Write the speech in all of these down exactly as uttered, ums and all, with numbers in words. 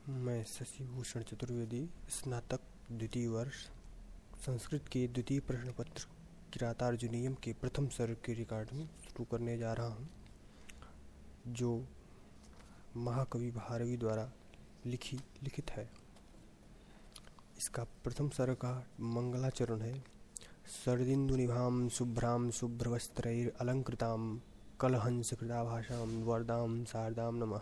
मैं शशिभूषण चतुर्वेदी, स्नातक द्वितीय वर्ष, संस्कृत के द्वितीय प्रश्न पत्र किरातार्जुनीयम के प्रथम सर्ग की रिकॉर्डिंग शुरू करने जा रहा हूँ, जो महाकवि भारवी द्वारा लिखी लिखित है। इसका प्रथम सर्ग का मंगलाचरण है। शरदिन्दुनिभां शुभ्रां शुभ्रवस्त्रैर अलंकृतां कलहंस कृताभाषां वरदां शारदां नमः।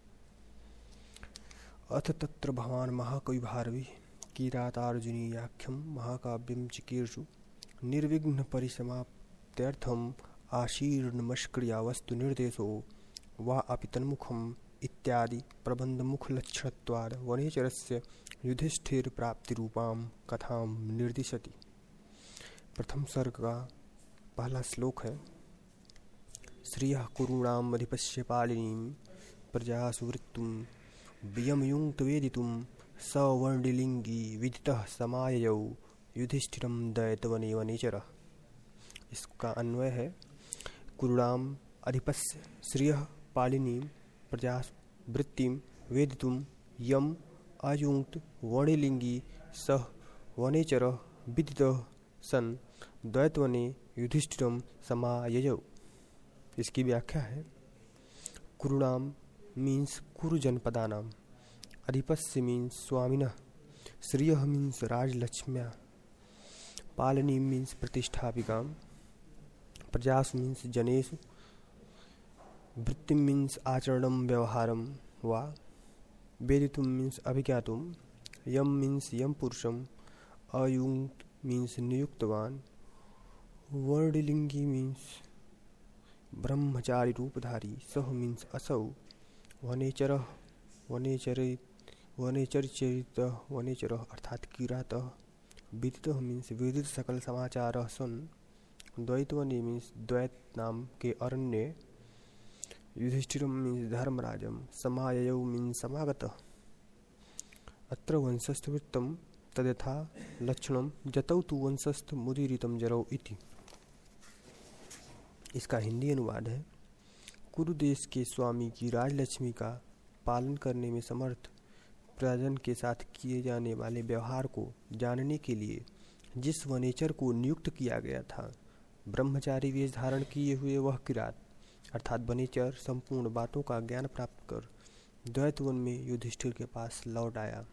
अथ तत्र भवान् महाकवि भारवी किरातार्जुनीयाख्यं महाकाव्यं चिकीर्षु निर्विघ्न परिसमाप्त्यर्थम् आशीर्णमष्क्रिया वस्तु निर्देशो वा अपि तन्मुखम् इत्यादि प्रबन्धमुखलक्षणत्वाद् वनेचरस्य युधिष्ठिर प्राप्तिरूपां कथां निर्दिशति। प्रथम सर्ग का पहला श्लोक है। श्रियः कुरूणाम् अधिपस्य पालिनीं प्रजासु वृत्तुं वियमयुङ्क्तवेदितुं सवर्णिलिङ्गी विदितः समाययौ युधिष्ठिरं दैतवने वनेचरः। इसका अन्वय है। कुरूणाम् अधिपस्य श्रियः पालिनीं प्रजासु वृत्तिं वेदितुं यम अयुङ्क्त वर्णिलिङ्गी सह वनेचरः विदितः सन दैतवने युधिष्ठिरं समाययौ। इसकी व्याख्या है। कुरूणाम मीन्स कुरु जनपदानाम, अधिपस्य मीन्स स्वामिनः, श्रियः मीन्स राजलक्ष्म्या, पालनी मीन्स प्रतिष्ठापिकाम, प्रजासु मीन्स जनेषु, वृत्तिम मीन्स आचरणम व्यवहारम वा, वेदितुम मीन्स अभिज्ञातुम, यम मीन्स यम पुरुषम, अयुङ्क्त मीन्स नियुक्तवान, वर्णिलिंगी मीन्स ब्रह्मचारी रूपधारी, सह मीन्स असौ, वनेचरः वनेचरित वनेचरचरितः वनेचरः अर्थात किरातः, विदितः मीन्स विदित सकल समाचारः सन, द्वैतवने मीन्स द्वैत नाम के अरण्य, युधिष्ठिरम मीन्स धर्मराजम, समाययौ मीन्स समागतः। अत्र वंशस्थ वृत्तम तद्यथा लक्षणम जतौ तु वंशस्थ मुदीरितम जरौ इति। इसका हिंदी अनुवाद है। कुरु देश के स्वामी की राजलक्ष्मी का पालन करने में समर्थ प्रजन के साथ किए जाने वाले व्यवहार को जानने के लिए जिस वनेचर को नियुक्त किया गया था, ब्रह्मचारी वेश धारण किए हुए वह किरात अर्थात वनेचर संपूर्ण बातों का ज्ञान प्राप्त कर द्वैतवन में युधिष्ठिर के पास लौट आया।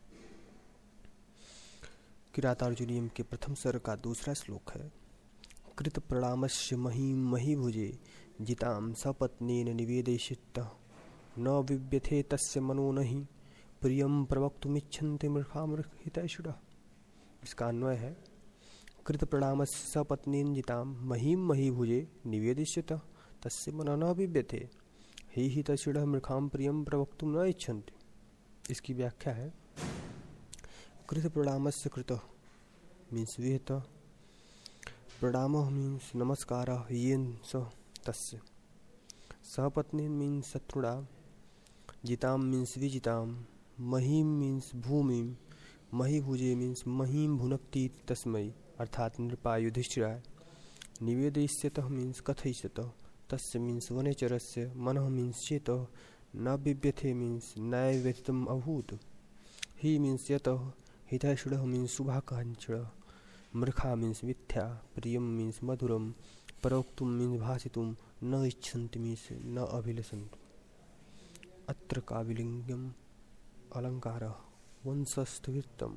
किरातार्जुनीयम के प्रथम सर्ग का दूसरा श्लोक है। कृत प्रणामस्य महीं महीभुजे जितां सपत्नेन निवेदयिष्यतः न विव्यथे तस्य मनो नहि प्रियं प्रवक्तुमिच्छन्ति मृखामृहितैषुडः। इसका अन्वय है। कृत प्रणामस्य सपत्नेन जितां महीं महीभुजे निवेदयिष्यतः तस्य मनो न विव्यथे हि हि तैषुडः मृखां प्रियं प्रवक्तुं न इच्छन्ति। इसकी व्याख्या है। कृत प्रणामस्य कृत मीन्स विहित, प्रणामः मीन्स नमस्कारः, येन स तस्य, सहपत्नीन मीन्स शत्रुणा, जितां मीन्स विजितां, महीम मीन्स भूमिम, महीभुजे मीन्स महीम भुनक्ति तस्मै अर्थात नृपा युधिष्ठिराय, निवेदयिष्यतः मीन्स कथयिष्यतः, तस्य मीन्स वनेचरस्य, मनः मीन्स चेतः, न विव्यथे मीन्स नैव व्यथितम् अभूत्, हि मीन्स यतः, हितैषुडः मीन्स शुभाकांक्षः, मृखा मीन्स मिथ्या, प्रियम मीन्स मधुरम, प्रवक्तुम मीन्स भाषितुम, न इच्छन्ति मीन्स न अभिलषन्तु। अत्र काव्यलिंगम अलंकारः वंशस्थवृत्तम।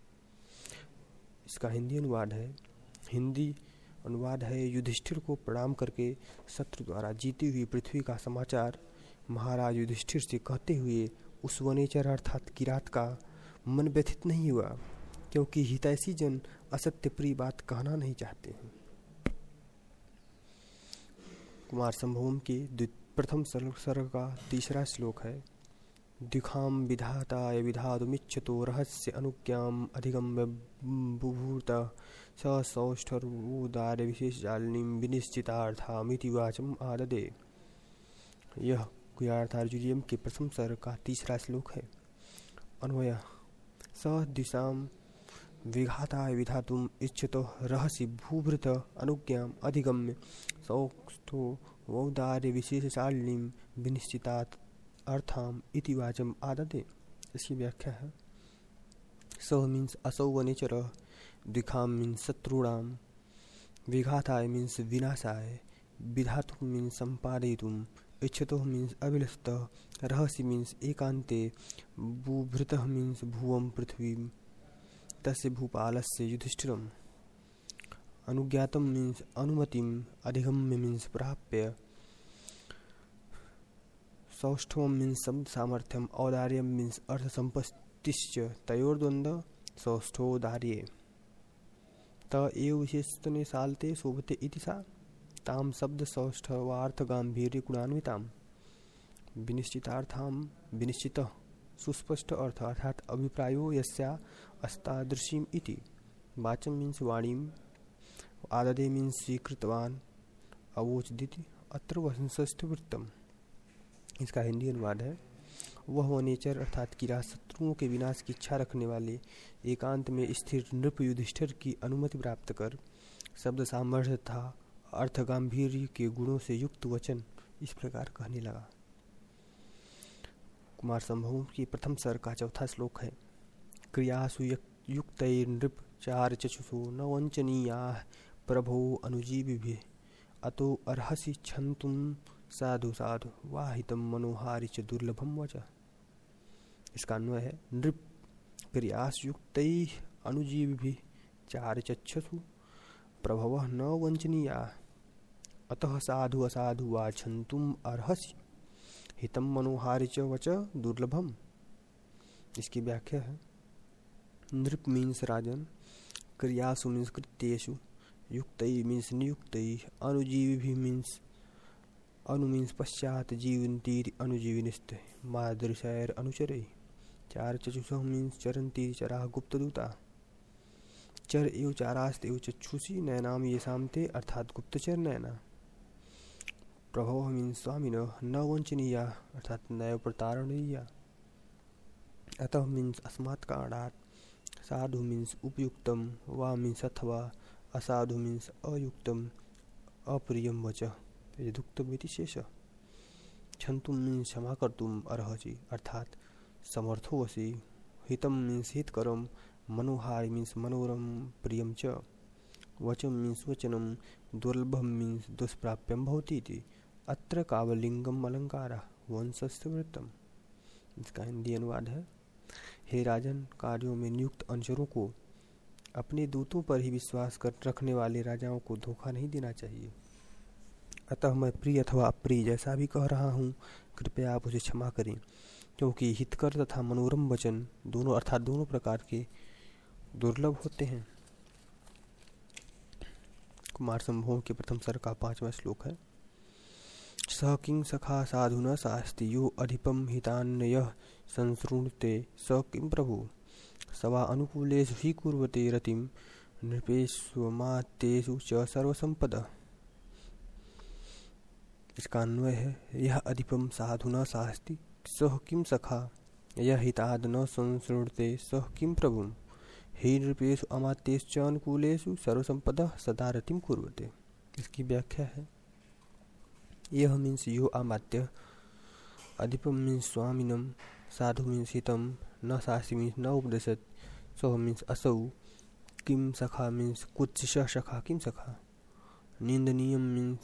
इसका हिंदी अनुवाद है। हिंदी अनुवाद है। युधिष्ठिर को प्रणाम करके शत्रु द्वारा जीती हुई पृथ्वी का समाचार महाराज युधिष्ठिर से कहते हुए उस वनेचर अर्थात किरात का मन व्यथित नहीं हुआ, क्योंकि हितैषी जन असत्य प्रिय बात कहना नहीं चाहते हैं। कुमार संभवम के प्रथम सर्ग का तीसरा श्लोक है। द्विखाम विधाताय विधातुमिच्छतो रहस्य अनुज्ञाम अधिगम्य बुभूत स सौष्ठवोदार्य विशेषजालिनीं विनिश्चितार्थामिति वाचम आददे। यह किरातार्जुनीयम के प्रथम सर्ग का तीसरा श्लोक है। अन्वय स दिशाम विघाताय विधातुम इच्छतो रहसि भूभृत अनुज्ञाम अधिगम्य सौष्ठो वौदार्य विशेषशालिनीं विनिश्चितात् अर्थाम इति वाचम आददे। इसकी व्याख्या है सह मीन्स असौ वनेचर, द्विखाम मीन्स शत्रुणाम, विघाताय मीन्स विनाशाय, विधातुम मीन्स संपादयितुम, इच्छतः मीन्स अभिलषतः, रहसि मीन्स एकांते, बुभृतः मीन्स भुवं पृथ्वी, तस्य भूपालस्य युधिष्ठिरम्, अनुज्ञातम मीन्स अनुमतिम, अधिगम्य मीन्स प्राप्य, सौष्ठवम मीन्स शब्द सामर्थ्यम, औदार्यम मीन्स अर्थ संपत्तिश्च, तयोर्द्वंद्व सौष्ठोदार्ये, त एव विशेषतने सालते शोभते इति सा, ताम शब्द सौष्ठवार्थ गांभीर्य गुणान्विताम, विनिश्चितार्थाम विनिश्चितः सुस्पष्ट अर्थ अर्थात अभिप्रायो यस्या अस्तादृशीम इति, वाचम मीन्स वाणीम, आददे मीन्स स्वीकृतवान, अवोचदिति, अत्र वंशस्थ वृत्तम। इसका हिंदी अनुवाद है वह वनेचर अर्थात किरा शत्रुओं के विनाश की इच्छा रखने वाले एकांत में स्थिर नृप युधिष्ठिर की अनुमति प्राप्त कर शब्द सामर्थ्य तथा अर्थ गांभीर्य के गुणों से युक्त वचन इस प्रकार कहने लगा। कुमार संभवों की प्रथम सर का चौथा श्लोक है क्रियासु युक्त नृप चार चक्षुषो न वंचनीयाः प्रभो अनुजीविभिः अतो अर्हसि क्षन्तुं साधु साधु वाहितम मनोहारि च दुर्लभम वच। इसका अन्वय है नृप क्रियासु युक्तैः अनुजीविभिः चार चक्षुषु प्रभवः न वंचनीयाः अतः साधु असाधु वा क्षन्तुम् अर्हसि हितम मनोहारि च वच दुर्लभम। इसकी व्याख्या है नृप मीन्स राजन, क्रियासु मीन्स कृत्येषु, युक्तैः मीन्स नियुक्तैः, अनुजीविभिः मीन्स अनु मीन्स पश्चात, जीवन्तीर अनुजीविनिस्त, मादृशैर अनुचरैः, चार चक्षुषः मीन्स चरन्तीर चराः गुप्तदूता, चर एव चारास्त एव चक्षुषी नैनाम येषां ते अर्थात गुप्तचर नैना, प्रभवः मीन्स स्वामिनः, न वंचनीया अर्थात नैव प्रतारणीया, अतः मीन्स अस्मात् कारणात्, साधु मीन्स उपयुक्तम, वा मीन्स अथवा, असाधु मीन्स अयुक्तम अप्रियम वच यदुक्तम इति शेष, क्षन्तुम मीन्स क्षमा कर्तुम अर्हसि अर्थात समर्थो वसि, हितम मीन्स हितकरम, मनोहारि मीन्स मनोरम प्रियम च, वचम मीन्स वचनम, दुर्लभम मीन्स दुष्प्राप्यम भवति इति, अत्र कावलिंगम अलंकारः वंशस्थ वृत्तम। इसका हिंदी अनुवाद है हे राजन, कार्यों में नियुक्त अनुचरों को अपने दूतों पर ही विश्वास कर रखने वाले राजाओं को धोखा नहीं देना चाहिए। अतः मैं प्रिय अथवा अप्रिय जैसा भी कह रहा हूँ, कृपया आप उसे क्षमा करें, क्योंकि हितकर तथा मनोरम वचन दोनों अर्थात दोनों प्रकार के दुर्लभ होते हैं। कुमार संभवों के प्रथम सर का पांचवा श्लोक है स किं सखा साधुना शास्ति यो अधिपम हितान्यः संसृणुते स किं प्रभु सवा अनुकूलेषु हि कुर्वते रतिम नृपेष्वमात्येषु च सर्वसंपदः। इसका अन्वय है यह अधिपम साधुना शास्ति सह किं सखा यह हिताद न संसृणुते सह किं प्रभुम हे नृपेषु अमात्येषु च अनुकूलेषु सर्वसंपदः सदा रतिम कुर्वते। इसकी व्याख्या है यह मीन्स यो अमात्य, अधिपम मीन्स स्वामिनम, साधु मीन्स हितम, न शास्ति मीन्स न उपदेशत, सह मीन्स असौ, किम सखा मीन्स कुत्सिश सखा किम सखा, निंदनीयम मीन्स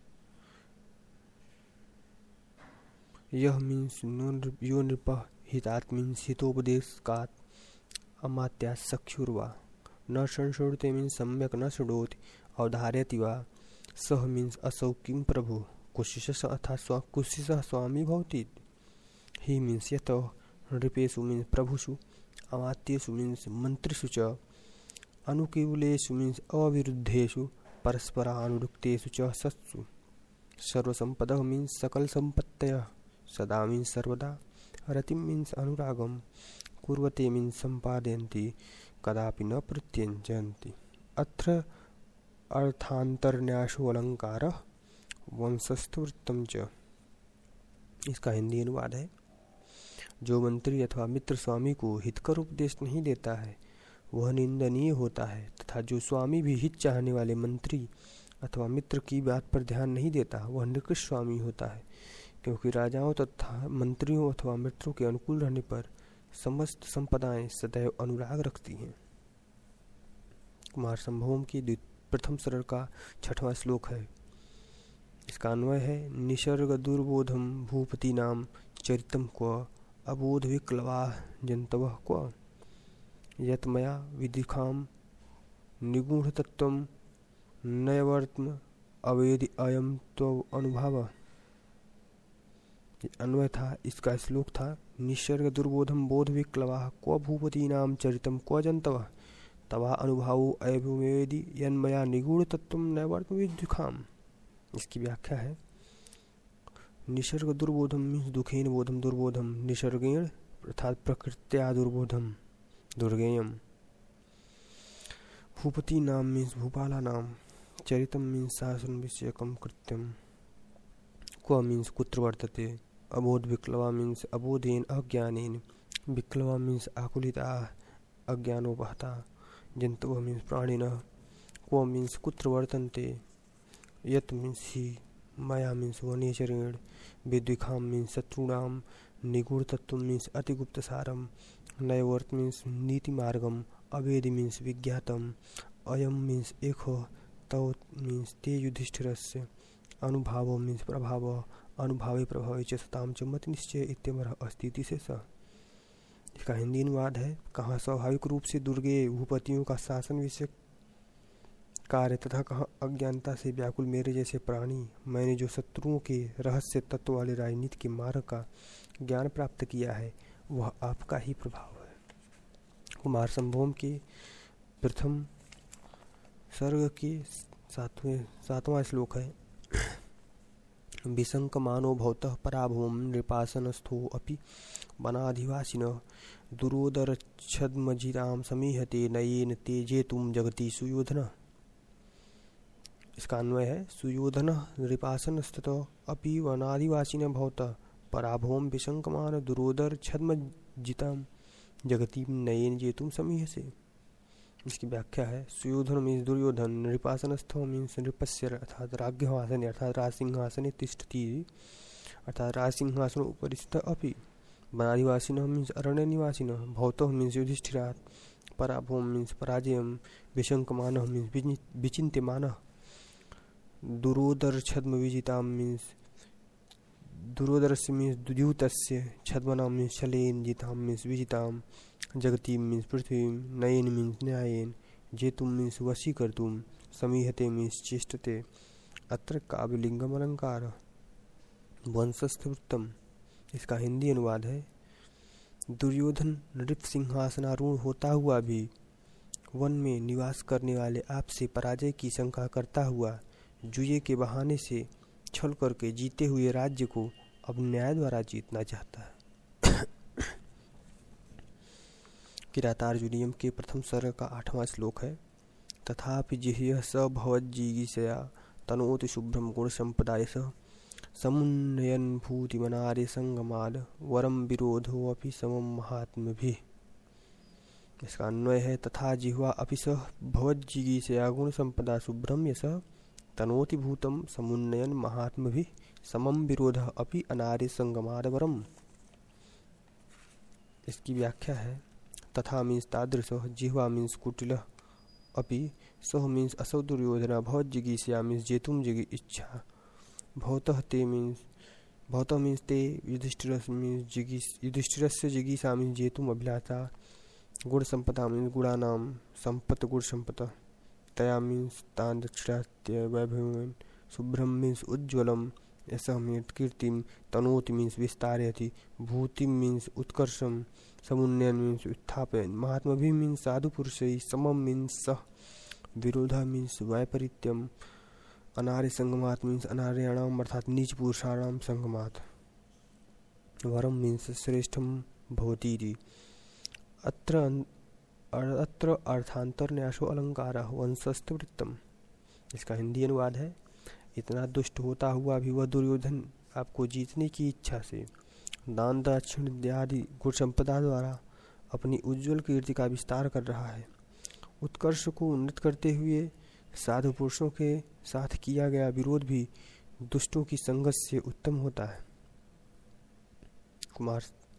यह मीन्स यो नृप, हितात मीन्स हितोपदेशकात्, अमात्या सख्युर्वा, न संशोधते मीन्स सम्यक न शृणोति, अवधारयति वा, सह मीन्स असौ किम प्रभु, कुशिश अर्थात स्वा कुशिश स्वामी भवति, ही मीन्स यत, नृपेषु मीन्स प्रभुषु, अमात्येषु मीन्स मंत्रिषु च, अनुकूलेषु मीन्स अविरुद्धेषु, परस्परानुरुक्तेषु च सत्सु, सर्वसंपदः मीन्स सकल संपत्तयः, सदा मीन्स सर्वदा, रतिम मीन्स अनुरागम, कुर्वते मीन्स संपादयन्ति, कदापि न प्रत्यञ्जयन्ति। अत्र अर्थांतरन्यासो अलंकारः वंशस्थ वृत्तम च। इसका हिंदी अनुवाद है जो मंत्री अथवा मित्र स्वामी को हितकर उपदेश नहीं देता है वह निंदनीय होता है, तथा जो स्वामी भी हित चाहने वाले मंत्री अथवा मित्र की बात पर ध्यान नहीं देता वह निकृष्ट स्वामी होता है, क्योंकि राजाओं तथा मंत्रियों अथवा मित्रों के अनुकूल रहने पर समस्त संपदाएं सदैव अनुराग रखती हैं। कुमार संभवम की प्रथम सरल का छठवां श्लोक है। इसका अन्वय है निसर्ग दुर्बोधम भूपति नाम चरितम क्व अबोध विक्लवा जंतव क्व यतमया विदिखाम निगूढ़ तत्वम नयवर्त्म अवेदि अयम तो अनुभव। अन्वय था, इसका श्लोक था निसर्ग दुर्बोधम बोध विक्लवा क्व भूपति नाम चरितम क्व जंतव तवा अनुभावो अयमेवेदि यन्मया निगूढ़ तत्वम नैवर्त्म विदिखाम। इसकी व्याख्या है निसर्ग दुर्बोधम मीन्स दुखेन बोधम दुर्बोधम, निसर्गेण अर्थात प्रकृत्या दुर्बोधम दुर्गेयम। भूपति नाम मीन्स भूपाला नाम, चरितम मीन्स शासन विषयकम कृत्यम, क्व मीन्स कुत्र वर्तते, अबोध विक्लवा मीन्स अबोधेन अज्ञानेन, विक्लवा मीन्स आकुलिता अज्ञानोपहता, जंतव मीन्स प्राणिनः, क्व मीन्स कुत्र वर्तन्ते, यत मीन्स ही, माया मीन्स वनेचरेण, विद्विखाम मीन्स शत्रुणाम, निगूढ़ तत्व मीन्स अतिगुप्त सारम, नयवर्त मीन्स नीति मार्गम, अवेद मीन्स विज्ञातम, अयम मीन्स एक, तव मीन्स ते युधिष्ठिरस्य, अनुभाव मीन्स प्रभाव, अनुभावे प्रभावे च सताम च मत निश्चय इत्यमरः अस्ति से स। इसका हिंदी अनुवाद है, कहाँ स्वाभाविक रूप से दुर्गे भूपतियों का शासन विषय कार्य तथा कहाँ अज्ञानता से व्याकुल मेरे जैसे प्राणी, मैंने जो शत्रुओं के रहस्य तत्व वाले राजनीति के मार्ग का ज्ञान प्राप्त किया है वह आपका ही प्रभाव है। कुमार संभवम के प्रथम सर्ग के सातवें सातवां श्लोक है। विशंकमानो भवतः पराभवम नृपासनस्थो अपि वनाधिवासिनः दुरोदरच्छद्मजितां समीहते नयेन ते जेतुं जगति सुयोधन। इसका अन्वय है सुयोधन नृपासनस्थतो अपि वनाधिवासिनः भवतः पराभवम विशंकमान दुरोदरच्छद्मजितां जगति नयेन जेतुं समीहसे। इसकी व्याख्या है सुयोधन मीन्स दुर्योधन, नृपासनस्थ मीन्स नृपस्य अर्थात राज्ञवासने अर्थात राजसिंहासने तिष्ठति अर्थात राजसिंहासन उपरिस्थ अपि, वनाधिवासिनः मीन्स अरण्य निवासिनः, भवतः मीन्स युधिष्ठिरात्, पराभवम मीन्स पराजयम, विशंकमानः मीन्स विचिन्त्यमानः, दुरोदरच्छद्म विजितां मीन्स दुरोदरस्य मीन्स द्यूतस्य, छद्मनां मीन्स शलेन, जितां मीन्स विजितां, जगति मीन्स पृथ्वी, नयन मीन्स न्यायन, जेतुम मीन्स वशीकर्तुम, समीहते मीन्स चेष्टते। अत्र काव्यलिंगम अलंकार वंशस्थ वृत्तम। इसका हिंदी अनुवाद है दुर्योधन नृप सिंहासनारूढ़ होता हुआ भी वन में निवास करने वाले आपसे पराजय की शंका करता हुआ जुए के बहाने से छल करके जीते हुए राज्य को अब न्याय द्वारा जीतना चाहता है। किरातार्जुनीयम के प्रथम सर्ग का आठवां श्लोक है। तथापि जिह्यः स भवज्जिगीषया तनोति शुभ्रम गुण संपदायस समुन्नयन भूतिमनारे संगमाद वरम विरोधोऽपि समम महात्मभिः। इसका अन्वय है तथा जिह्वा अपि स भवज्जिगीषया गुण संपदा शुभ्रम यस तनोति भूतम समुन्नयन महात्मभिः समम विरोधः अपि अनारे संगमाद वरम। इसकी व्याख्या है तथा मीन्स तादृश, जिह्वा मीन्स कुटिल, अपि सह मीन्स असौ दुर्योधन, भवज्जिगीषया मीन्स जेतुम जिगी इच्छा, भवतः ते मीन्स भवतः मीन्स ते युधिष्ठिर मीन्स जिगीष युधिष्ठिरस्य जिगीषा मीन्स जेतुम अभिलाषा, गुण संपदा मीन्स गुणानाम संपत गुण संपत, तया मीन्स तान दक्षिणात्य वैभवेन, शुभ्रम मीन्स उज्ज्वलम, ऐसा मीन्स कीर्तिम, तनोति मीन्स विस्तारयति, भूतिम मीन्स उत्कर्षम, समुन्नयन मीन्स उत्थापयन, महात्मा भी मीन्स साधु पुरुषै, समम मीन्स सह, विरोधा मीन्स वैपरीत्यम, अनार्य संगमात मीन्स अनार्याणाम अर्थात नीच पुरुषाणाम संगमात, वरम मीन्स श्रेष्ठम भवतीति। अत्र अत्र अर्थांतर न्यासो अलंकारः वंशस्थ वृत्तम। इसका हिंदी अनुवाद है इतना दुष्ट होता हुआ भी वह दुर्योधन आपको जीतने की इच्छा से दान दक्षिण इत्यादि गुण संपदा द्वारा अपनी उज्जवल कीर्ति का विस्तार कर रहा है। उत्कर्ष को उन्नत करते हुए साधु पुरुषों के साथ किया गया विरोध भी दुष्टों की संगत से उत्तम होता है। कुमार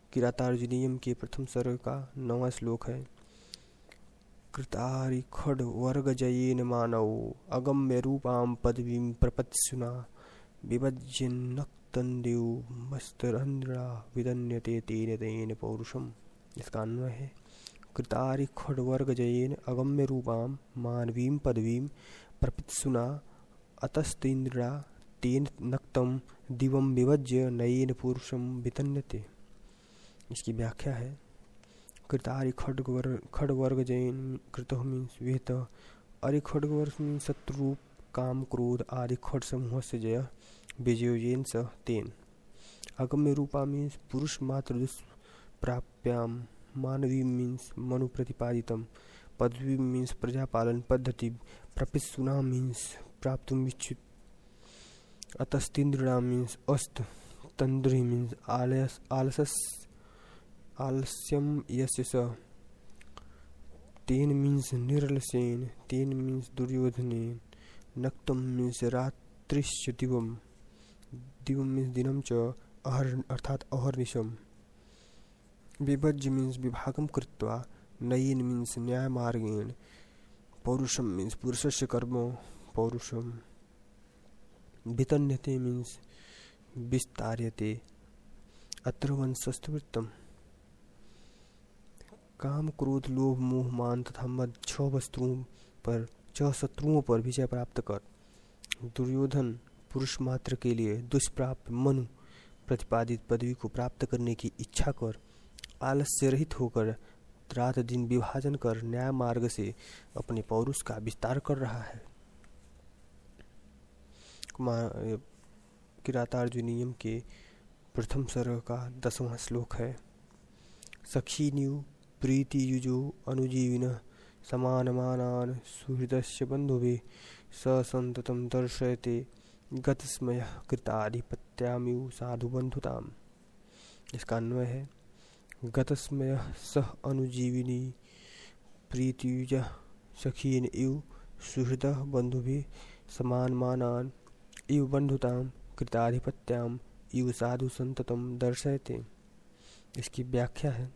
किरातार्जुनीयम के प्रथम सर्ग का नौवां श्लोक है। कृतारि खड वर्ग जयेन मानव अगम्य रूपाम पदवीं प्रपत्सुना विभज्यन्नक्तन्देव मस्तरंद्रा विदन्यते तेन तेन पौरुषम। इसका अन्वय है कृतारि खड वर्ग जयेन अगम्य रूपाम मानवीं पदवीं प्रपत्सुना अतस्तेन्द्रा तेन नक्तम दिवम विभज्य नयेन पुरुषम वितन्यते। इसकी व्याख्या है कृतारि खड्गवर्ग खड्वर्ग जैन कृत मीन्स विहित अरि खड्गवर्ग मीन्स शत्रु काम क्रोध आदि खड समूह से जय विजयोजेन स तेन। अगम्य रूपा मीन्स पुरुष मात्र दुष्प्राप्याम मानवी मीन्स मनु प्रतिपादितम पदवी मीन्स प्रजापालन पद्धति प्रपिस्सुना मीन्स प्राप्तुम इच्छित अतस्तिन्द्रिणा मीन्स अस्त तंद्रि मीन्स आलस आलसस आलस्यम यस्य स तेन मीन्स निर्लसेन तेन मीन्स दुर्योधनेन नक्तम मीन्स रात्रिश्च दिवम दिवम मीन्स दिनम च अहर अर्थात अहर्निशम विभज्य मीन्स विभागम कृत्वा नयेन मीन्स न्याय मार्गेण पौरुषम मीन्स पुरुषस्य कर्म पौरुषम वितन्यते मीन्स विस्तार्यते। अत्र वंशस्तवृत्तम काम क्रोध लोभ मोह मान तथा मद छह वस्तुओं पर छह शत्रुओं पर विजय प्राप्त कर दुर्योधन पुरुष मात्र के लिए दुष्प्राप्य मनु प्रतिपादित पदवी को प्राप्त करने की इच्छा कर आलस्य रहित होकर रात दिन विभाजन कर न्याय मार्ग से अपने पौरुष का विस्तार कर रहा है। किरातार्जुनीयम के प्रथम सर्ग का दसवां श्लोक है। सखीन्यु प्रीति युजो अनुजीविन समानमानान सुहृदस्य बंधुभिः स संततम दर्शयते गतस्मय कृताधिपत्यामिव साधु बंधुताम। इसका अन्वय है गतस्मय सह अनुजीविनी प्रीतियुज सखीन इव सुहृद बंधुभिः समानमानान इव बंधुताम कृताधिपत्याम इव साधु संततम दर्शयते। इसकी व्याख्या है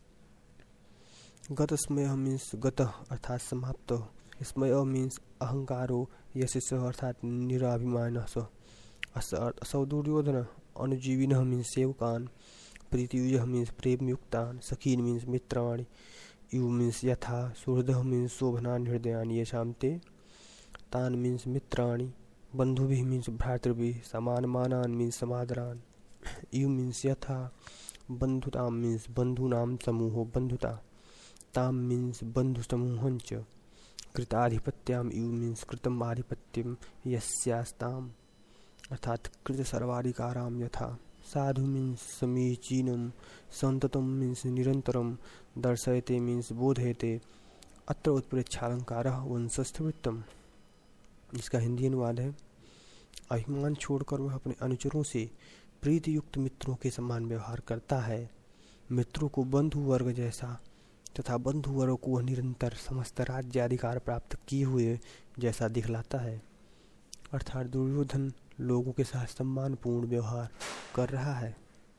गत स्मय मीन्स गत अर्थात समाप्त स्मय मीन्स अहंकारो यशस अर्थात निराभिमान असौ दुर्योधन अनुजीविन मीन्स सेवकान प्रीतियुज मीन्स प्रेम युक्तान सखीन मीन्स मित्राणि यु मीन्स यथा सुहृद मीन्स शोभनान हृदयानि येषां ते तान मीन्स मित्राणि बंधुभिः मीन्स भ्रातृभिः समानमानान मीन्स समादरान यु मीन्स यथा बंधुताम मीन्स बंधूनां समूहो बंधुता ताम मीन्स बंधु समूहंच कृताधिपत्याम यु मीन्स कृतम आधिपत्यम यस्यास्ताम अर्थात कृत सर्वाधिकाराम यथा साधु मीन्स समीचीनम संततम मीन्स निरंतरम दर्शयते मीन्स बोधयते। अत्र उत्प्रेक्षालंकारः वंशस्थवृत्तम। इसका हिंदी अनुवाद है अभिमान छोड़कर वह अपने अनुचरों से प्रीति युक्त मित्रों के समान व्यवहार करता है। मित्रों को बंधु वर्ग जैसा तथा बंधु वर्ग को वह निरंतर समस्त राज्याधिकार प्राप्त किए हुए जैसा दिखलाता है। अर्थात दुर्योधन लोगों के साथ सम्मानपूर्ण व्यवहार कर रहा है।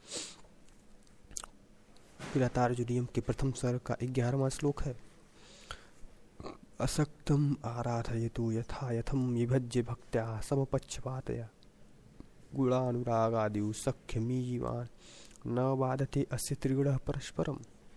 किरातार्जुनीयम के प्रथम सर्ग का ग्यारहवां श्लोक है। असक्तम आराधयतु यथा यथम विभज्य भक्त्या समपक्षपातया गुणानुरागादिव सख्यमीवान न बाधते अस्य त्रिगुणः परस्परम।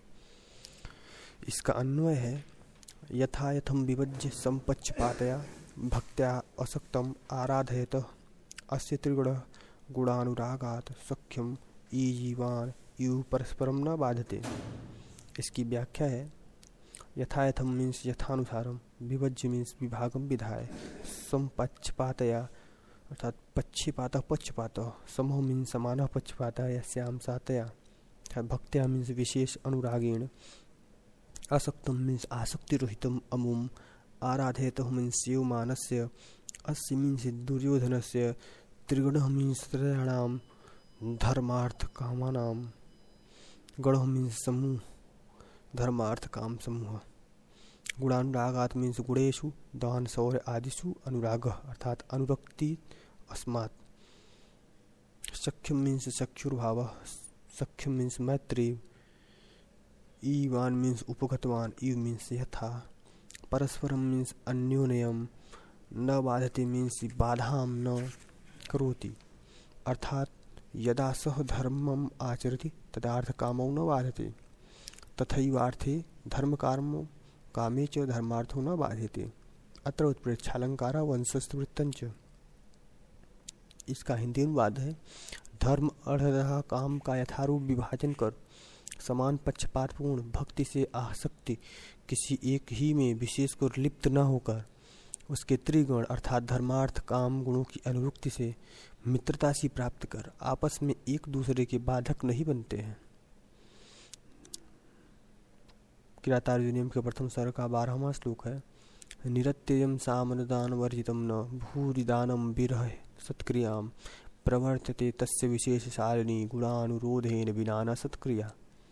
इसका अन्वय है यथा यथम विभज्य समपक्षपातया भक्त्या असक्तम आराधयत अस्य त्रिगुणः गुणानुरागात् सख्यम ईजीवान यु परस्परम न बाधते। इसकी व्याख्या है यथायथम मीन्स यथानुसारम विभज्य मीन्स विभागम विधाय समपक्षपातया अर्थात पक्षपात पक्षपात समूह मीन्स समान पक्षपात यस्याम सातया अर्थात भक्त्या मीन्स विशेष अनुरागेण असक्तम मीन्स आसक्ति रहितम अमुम आराधयत मीन्स शिवमानस्य अस्य मीन्स दुर्योधनस्य त्रिगुणः मीन्स त्रयाणाम धर्मार्थ कामानाम गणः मीन्स समूह धर्मार्थ काम समूह गुणानुरागात् मीन्स गुणेषु दान शौर्य आदिषु अनुराग अर्थात अनुरक्ति अस्मात् सख्यम मीन्स चक्षुर्भाव सख्य मीन्स मैत्री, ईवान मीन्स उपगतवान, इव मीन्स यथा, परस्परम मीन्स अन्योन्यम, न बाधते मीन्स बाधाम न करोति, अर्थात यदा सह धर्मम आचरति तदार्थ कामो न बाधते, तथैवार्थे धर्म कर्मो कामे च धर्मार्थो न बाध्यते। अत्र उत्प्रेक्षालंकार वंशस्तवृत्तंच। इसका हिंदी अनुवाद है, धर्म अर्थ काम का यथारूप विभाजन कर समान पक्षपातपूर्ण भक्ति से आसक्ति किसी एक ही में विशेष को लिप्त न होकर उसके त्रिगुण अर्थात धर्मार्थ काम गुणों की अनुरुक्ति से मित्रता सी प्राप्त कर आपस में एक दूसरे के बाधक नहीं बनते हैं। किरातार्जुनीयम के प्रथम सर्ग का बारहवां श्लोक है, निरत्ययम सामनदान वर्जितम न भूरिदानम विरह सत्क्रियाम प्रवर्तते तस्य विशेष शालिनी गुणानुरोधेन विना न सत्क्रिया।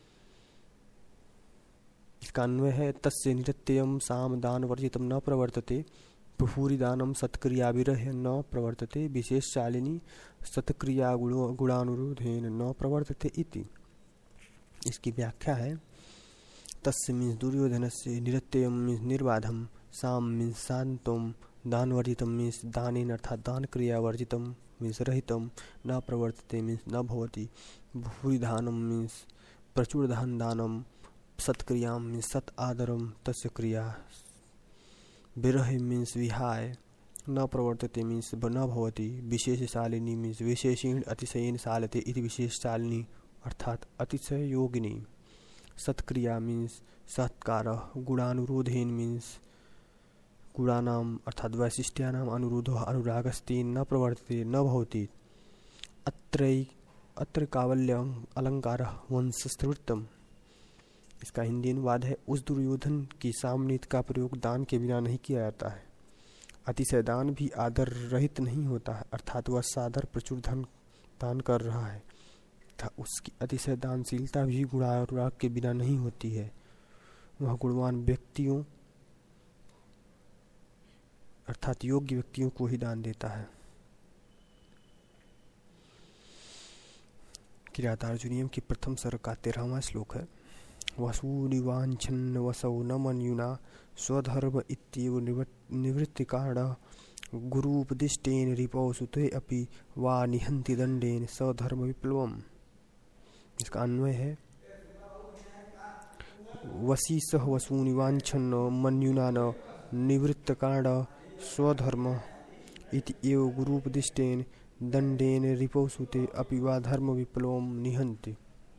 इसका अन्वय है, तस्य निरत्ययम सामदान वर्जितम न प्रवर्तते भूरिदानम सत्क्रिया विरह न प्रवर्तते विशेष शालिनी सत्क्रिया गुणानुरोधेन न प्रवर्तते इति। इसकी व्याख्या है, तस्य मीन्स दुर्योधन से, निरत्ययम मीन्स निर्बाधम, साम मीन्स शांतम, दान वर्जितम मीन्स दानेन अर्थात दान क्रिया वर्जितम मीन्स रहितम, न प्रवर्तते मीन्स न भवति, भूरिधानम मीन्स प्रचुर धन दानम, सत्क्रियाम मीन्स सत आदरम तस्य क्रिया, विरह मीन्स विहाय, न प्रवर्तते मीन्स न भवति, विशेष शालिनी मीन्स विशेषेण अतिशयेन शालते इति विशेष शालिनी अर्थात अतिशय योगिनी, सत्क्रिया मीन्स सत्कार, गुणानुरोधेन मीन्स गुणानाम अर्थात वैशिष्ट्यानाम अनुरोधो अनुरागस्तेन न प्रवर्तते न भवति। अत्रै अत्र कावल्यं अलंकार वंशस्तवृत्तम। इसका हिंदी अनुवाद है, उस दुर्योधन की सामनीत का प्रयोग दान के बिना नहीं किया जाता है, अतिशय दान भी आदर रहित नहीं होता है, अर्थात वह सादर प्रचुर धन दान कर रहा है तथा उसकी अतिशय दानशीलता भी गुणानुराग के बिना नहीं होती है। वह गुणवान व्यक्तियों अर्थात योग्य व्यक्तियों को ही दान देता है। किरातार्जुनीयम की प्रथम सर्ग का तेरहवां श्लोक है, वसूनिवांछन्न वसौ न मन्युना स्वधर्म इत्येव निवृत्तिकारणः गुरूपदिष्टेन रिपौ सुते अपि वा निहन्ति दण्डेन सधर्म विप्लवम्। इसका अन्वय है, वसी सह वसूनिवांछन्न मन्युना न निवृत्तिकारणः स्वधर्म इति एव गुरूपदिष्टेन दण्डेन रिपौ सुते अपि वा धर्म विप्लवम् निहन्ति।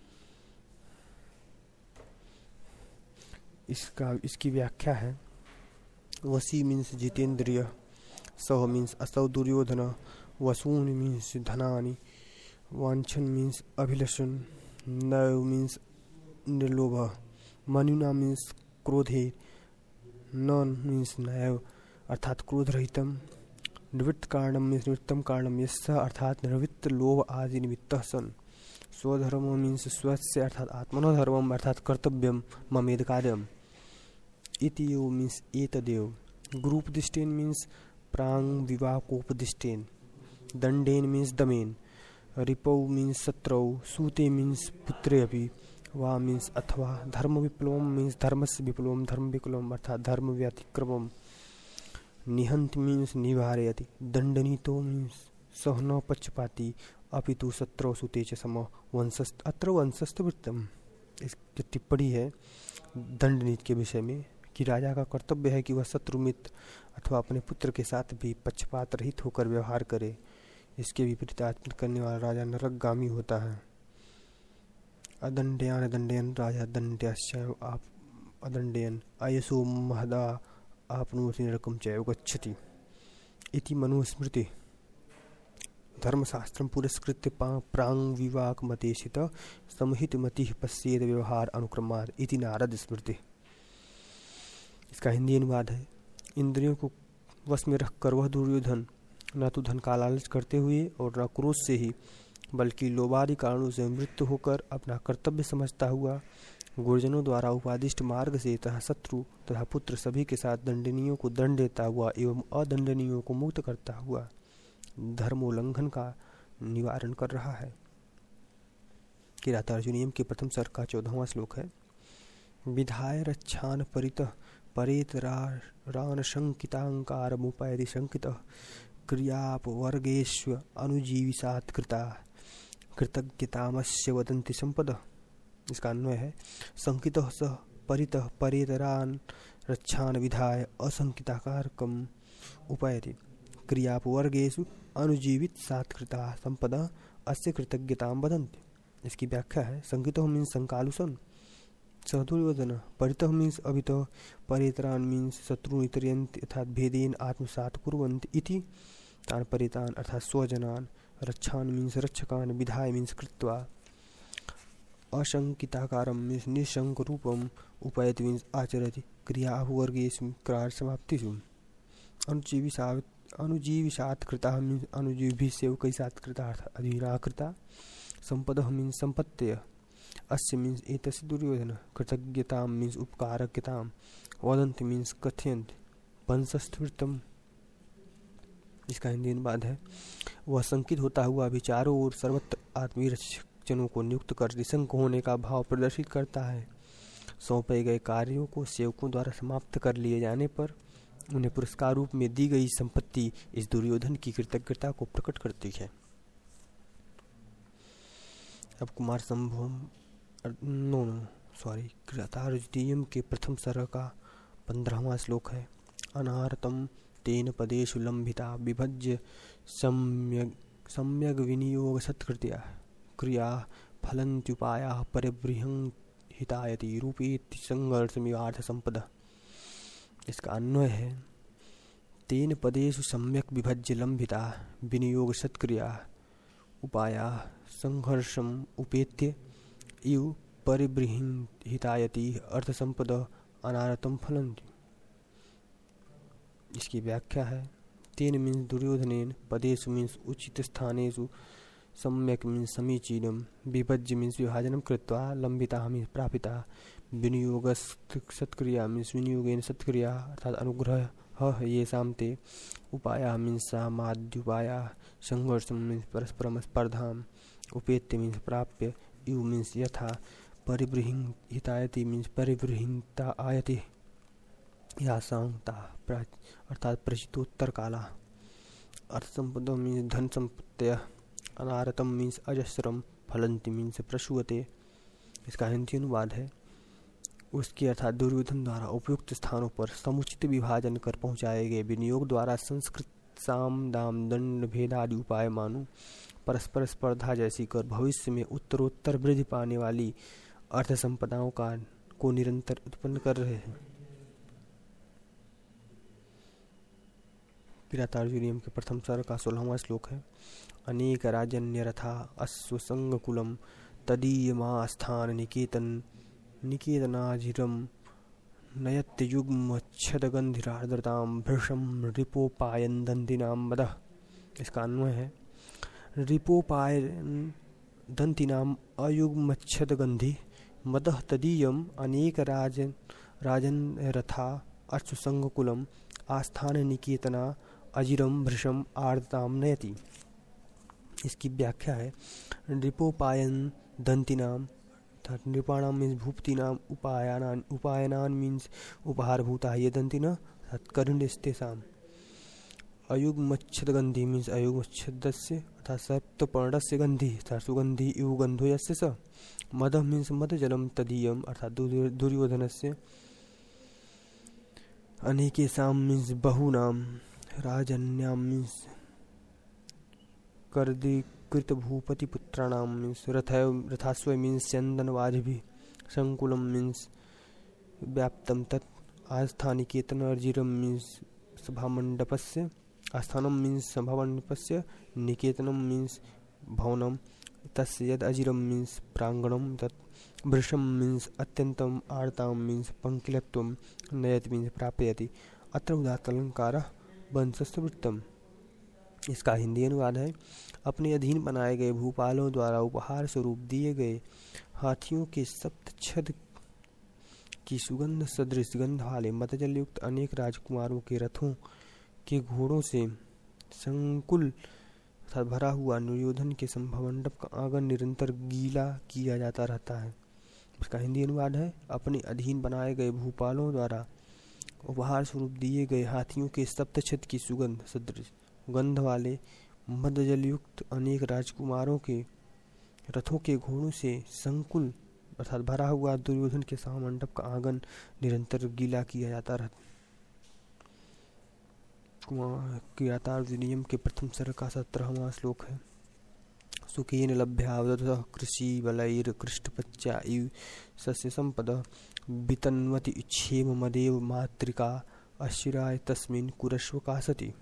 इसका इसकी व्याख्या है, वसी मीन्स जितेंद्रिय, सह मीन्स असौ दुर्योधन, वसून मीन्स धनानि, वांछन मीन्स अभिलषण, नैव मीन्स निर्लोभ, मनुना मीन्स क्रोधे, न मीन्स नैव अर्थात क्रोध रहितम, निवृत्त कारणम मीन्स निवृत्तम कारणम यस्य अर्थात निवृत्त लोभ आदि निमित्तः सन, स्वधर्म मीन्स स्वस्य अर्थात आत्मनो धर्मम अर्थात कर्तव्यम ममेद कार्यम, इति यो मीन्स एतदेव, गुरूपदिष्टेन मीन्स प्रांग विवाकोपदिष्टेन, दंडेन मीन्स दमेन, रिपौ मीन्स शत्रौ, सूते मीन्स पुत्रे अपि, वा मीन्स अथवा, धर्म विप्लवम मीन्स धर्मस्य विप्लवम धर्म विप्लवम अर्थात धर्म व्यतिक्रमम, निहंत मीन्स निवारयति, दंडनीतो मीन्स सह न पक्षपाती, अपितु शत्रौ सुते च सम वंशस्त अत्र वंशस्तवृत्तम। इसकी टिप्पणी है दंडनीति के विषय में कि राजा का कर्तव्य है कि वह शत्रु मित्र अथवा अपने पुत्र के साथ भी पक्षपात रहित होकर व्यवहार करे। इसके विपरीत आचरण करने वाला राजा नरकगामी होता है। अदंडयान दंडयन राजा दंड्याश्चैव आप अदंडयन अयसो महदा आपनोति नरकं चैव गच्छति इति मनुस्मृति। धर्मशास्त्रं पुरस्कृत्य प्रांग विवाक मतेशित समहित मति पश्येद व्यवहार अनुक्रमाद इति नारद स्मृति। इसका हिंदी अनुवाद है, इंद्रियों को वश में रखकर वह दुर्योधन न तो धन का लालच करते हुए और न क्रोध से ही बल्कि लोभादि कारणों से मृत्यु होकर अपना कर्तव्य समझता हुआ गुरुजनों द्वारा उपादिष्ट मार्ग से तथा शत्रु तथा पुत्र सभी के साथ दंडनीयों को दंड देता हुआ एवं अदंडनीयों को मुक्त करता हुआ धर्मोल्लंघन का निवारण कर रहा है। किराता अर्जुन नियम के प्रथम सर्ग का चौदहवां श्लोक है। विधाय रक्षान परितः परेतरान शंकितांकारमुपैति शंकितः क्रियापवर्गेष्व अनुजीविसात् कृता कृतज्ञतामस्य वदन्ति संपदः। इसका अन्वय है संकितः सह परितः परेतरान रक्षान विधाय असंकिताकारकम उपैति क्रियापवर्गेषु अनुजीवित सात् कृता संपदा अस्य कृतज्ञतां वदन्ति। इसकी व्याख्या है संकितः मीन्स संकालुसन सह दुर्योधन, परितः मीन्स अभितः, परेतरान मीन्स शत्रु इतरयन्ति अर्थात भेदेन आत्मसात कुर्वन्ति इति तान परितान अर्थात स्वजनान, रक्षान मीन्स रक्षकान, विधाय मीन्स कृत्वा, अशंकिताकारम मीन्स निशंक रूपम, उपैति मीन्स आचरति, क्रिया वर्गेषु क्रार समाप्तिषु, अनुजीविसात् अनुजीविसात् कृता मीन्स अनुजीवि से कई सात कृता अर्थात अधीना कृता, संपदः मीन्स संपत्तय, अस्य मीन्स एतस्य दुर्योधन, कृतज्ञतां मीन्स उपकारज्ञतां, वदन्ति मीन्स कथयन्ति, पंचस्थवृत्तम। इसका हिंदी अनुवाद है वह संकित होता हुआ विचारों और सर्वत्र आत्मीरक्षकों को नियुक्त कर निशंक होने का भाव प्रदर्शित करता है। सौंपे गए कार्यों को सेवकों द्वारा समाप्त कर लिए जाने पर उन्हें पुरस्कार रूप में दी गई संपत्ति इस दुर्योधन की कृतज्ञता को प्रकट करती है। अब कुमार संभव नो नो सॉरी कृतार्जुनीयम के प्रथम सर्ग का पंद्रहवां श्लोक है। अनारतम तेन पदेषु लंबिता विभज्य सम्यग सम्यग विनियोग सत्कृत्या क्रिया फलन्त्युपाया परिबृंहितायति रूपेति संघर्षमिवार्थ संपदा। इसका अन्वय है तेन पदेषु सम्यक विभज्य लंबिता विनियोग सत्क्रिया उपाया संघर्षम उपेत्य इव परिबृंहितायति अर्थ संपदा अनारतम फलन्ति। इसकी व्याख्या है तेन मीन्स दुर्योधनेन, पदेषु मीन्स उचित स्थानेषु, सम्यक मीन्स समीचीनम, विभज्य मीन्स विभाजनम कृत्वा, लंबिता मीन्स प्रापिता, विनियोग सत्क्रिया मीन्स विनियोगेन सत्क्रिया अर्थात अनुग्रह ये सामते, उपाया मीन्स सामाद्युपाया, संघर्ष मीन्स परस्परम स्पर्धाम, उपेत्य मीन्स प्राप्य, इव मीन्स यथा, परिबृंहितायति मीन्स परिबृंहिता आयति या सांगता अर्थात प्रचितोत्तर काला, अर्थ संपदा मीन्स धन संपत्तय, अनारतम मीन्स अजस्रम, फलंति मीन्स प्रसूयते। इसका हिंदी अनुवाद है उसके अर्थात दुर्योधन द्वारा उपयुक्त स्थानों पर समुचित विभाजन कर पहुँचाए गए विनियोग द्वारा संस्कृत साम दाम दंड भेदादि उपाय मानो परस्पर स्पर्धा जैसी कर भविष्य में उत्तरोत्तर वृद्धि पाने वाली अर्थ संपदाओं का को निरंतर उत्पन्न कर रहे हैं। किरातार्जुनीयम के प्रथम सर्ग का सोलहवां श्लोक है। अनेक राजन्यरथा अश्वसंगकुलम तदीयमास्थान निकेतन निकेतनाजिरम नयत्युग्मच्छदगंधिरार्द्रतां भृशं रिपोपायन दंतिनाम मदः। इसका अन्वय है रिपोपायन दंतिनाम अयुग्मच्छदगंधि मदः तदीयम अनेक राजन राजन रथा अश्वसंगकुलम आस्थान निकेतना अजिरम भृशम आर्द्रताम नयति। इसकी व्याख्या है रिपोपायन दंतिनाम अर्थात नृपाणाम मीन्स भूपतीनाम, उपायनान उपायनान मीन्स उपहारभूता ये दंतिना अर्थात करुण्यस्तेषाम, अयुग्मच्छदगंधि मीन्स अयुग्मच्छदस्य अर्थात सप्तपर्णस्य गंधि अर्थात सुगंधि इव गंधो यस्य स, मदः मीन्स मदजलम तदीयम अर्थात दुर्योधनस्य, अनेकेषां मीन्स बहुनाम, राजन्याम मीन्स कर्दिकृत भूपति पुत्राणाम मीन्स रथैव रथास्व मीन्स चंदनवाजिभिः, संकुलम मीन्स व्याप्तम तत्, आस्थानिकेतन अर्जिरम मीन्स सभामंडपस्य, आस्थानम मीन्स सभामंडपस्य, निकेतनम मीन्स भवनम, तस्य यद अजिरम मीन्स प्रांगणम तत्, भृशम मीन्स अत्यंतम, आर्ताम मीन्स पंकिलत्वम, नयति मीन्स प्राप्यति। अत्र उदात्त अलंकारः वंशस्थवृत्तम। इसका हिंदी अनुवाद है अपने अधीन बनाए गए भूपालों द्वारा उपहार स्वरूप दिए गए हाथियों के सप्तछद की सुगंध सदृश गंध वाले मतजल युक्त अनेक राजकुमारों के रथों के घोड़ों से संकुल अर्थात भरा हुआ दुर्योधन के सभा मंडप का आंगन निरंतर गीला किया जाता रहता है। इसका हिंदी अनुवाद है, अपने अधीन बनाए गए भूपालों द्वारा उपहार स्वरूप दिए गए हाथियों के सप्तछद की सुगंध सदृश गंध वाले मदजलयुक्त अनेक राजकुमारों के रथों के घोड़ों से संकुल अर्थात भरा हुआ दुर्योधन के सभा मंडप का आंगन निरंतर गीला किया जाता रहता। किरातार्जुनीयम के प्रथम सर्ग का सत्रहवां श्लोक है। सुखेन लभ्यावदतः कृषि बलैर कृष्टपच्चा इव सस्य संपद वितन्वति क्षेम मदेव मातृका अशिराय तस्मिन् कुरश्व कासति।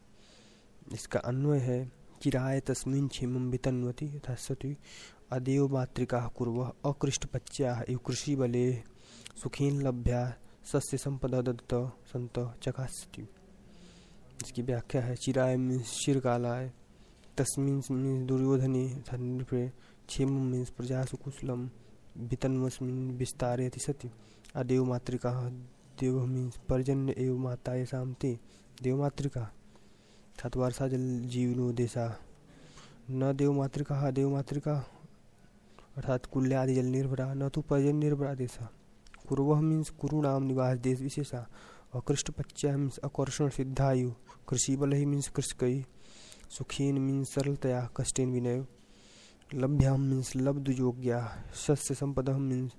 इसका अन्वय है चिराय तस्मिन् क्षेमं वितन्वति तथा सति अदेव मातृका कुर्व अकृष्टपच्या इव कृषि बले सुखेन लभ्या सस्य संपदा दत्त संत चकासति। इसकी व्याख्या है चिराय मीन्स चिरकालाय, तस्मिन् मीन्स दुर्योधने, क्षेम मीन्स प्रजासु कुशलम, वितन्वस्मिन् विस्तारयति सति, अदेव मातृका देव मीन्स पर्जन्य एवं माता येषां ते देव मातृका अर्थात वर्षा जल जीवनो देशा न देव मातृका देव मातृका अर्थात कुल्यादि जल निर्भरा न तो पर्जन्य निर्भरा देशा। कुरुवः मीन्स कुरुणाम निवास देश विशेषा, अकृष्टपच्या मीन्स अकर्षण सिद्धायु, कृषि बल मीन्स कृषकई, सुखेन मीन्स सरलतया कष्टेन विनय, लभ्याम मीन्स लब्ध योग्या, शस्य संपद मीन्स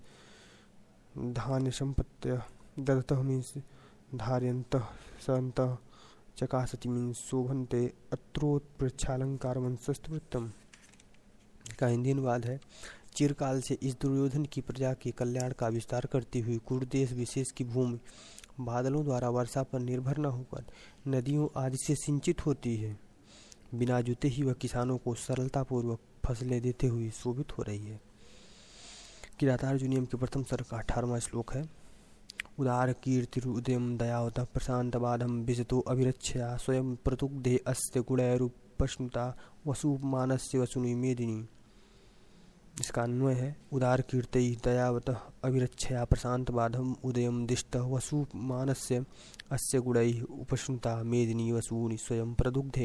धान्य संपत्य, दत्तः मीन्स धार्यन्तः सन्तः, चकासति मीन्स शोभन्ते अत्रोत्प्रच्छालंकार वंशस्तवृत्तम। का हिंदी अनुवाद है चिरकाल से इस दुर्योधन की प्रजा के कल्याण का विस्तार करती हुई कुरुदेश विशेष की भूमि बादलों द्वारा वर्षा पर निर्भर न होकर नदियों आदि से सिंचित होती है। बिना जुते ही वह किसानों को सरलतापूर्वक फसलें देते हुए शोभित हो रही है। किरातार्जुनीयम के प्रथम सर्ग का अठारहवां श्लोक है। उदार कीर्तिरुदयम दयावतः प्रशांत बाधम विजतो अभिरक्षया स्वयं प्रतुग्धे अस्य गुणैरुपश्नुता वसुमानस्य वसुनि मेदिनी। इसका अन्वय है उदार कीर्ति दयावतः अभिरक्षया प्रशांत बाधम उदयम दिष्टः वसुमानस्य अस्य गुणैः उपश्नुता मेदिनी वसूनि स्वयं प्रदुग्धे।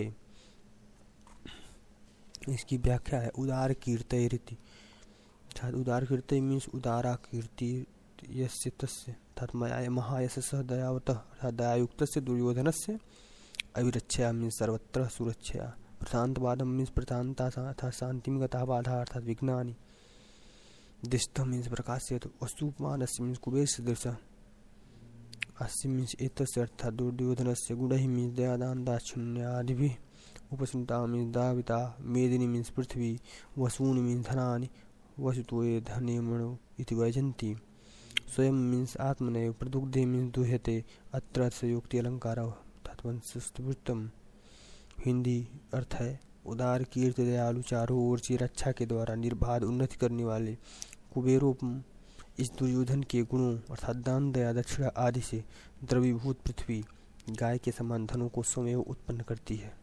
इसकी व्याख्या है उदार कीर्ति रीति अर्थात उदार कीर्ति मीन्स उदारा कीर्ति यस्य तस्य अर्थात महायशः दयावतः अर्थात दयायुक्तस्य दुर्योधनस्य अभिरक्षया मीन्स सर्वत्र सुरक्षया, प्रशांत बाधम मीन्स प्रशांता अर्थात शांति में गता बाधा अर्थात विज्ञानी, दिष्ट मीन्स प्रकाश्यत, वसुमानस्य मीन्स कुबेर सदृश, अस्य मीन्स एतस्य अर्थात दुर्योधनस्य गुणैः मीन्स दयादान दाक्षिण्यादिभिः, उपस्नुता मीन्स दाविता, मेदिनी मीन्स पृथ्वी, वसूनि मीन्स धनानि, वसुतोये धने मणो इति वैजंती, स्वयं मीन्स आत्मनैव, प्रदुग्धे मीन्स दुह्यते, अत्र संयुक्ति अलंकार अर्थात वंशस्तवृत्तम। हिंदी अर्थ है उदार कीर्ति दयालु चारों ओर से रक्षा के द्वारा निर्बाध उन्नति करने वाले कुबेरोपम इस दुर्योधन के गुणों अर्थात दान दया दक्षिणा आदि से द्रवीभूत पृथ्वी गाय के समान धनों को स्वयं उत्पन्न करती है।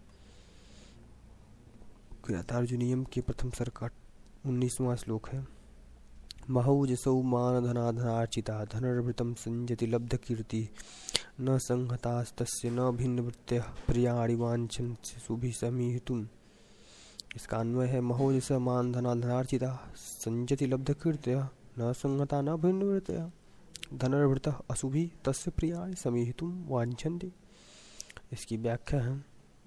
किरातार्जुनीयम के प्रथम सर्ग का उन्नीसवां श्लोक है। महौजसौ मानधनाधनार्चिता धनुर्भृतं संजति लब्ध कीर्ति न संहतास्तस्य न भिन्नवृत्तयः प्रियाणि वाञ्छन्ति शुभि समीहितुम्। इसका अन्वय है महौजस मानधनाधनार्चिता संजति लब्ध कीर्तयः न संहता न भिन्नवृत्तयः धनुर्भृतः अशुभि तस्य प्रियाणि समीहितुं वाञ्छन्ति। इसकी व्याख्या है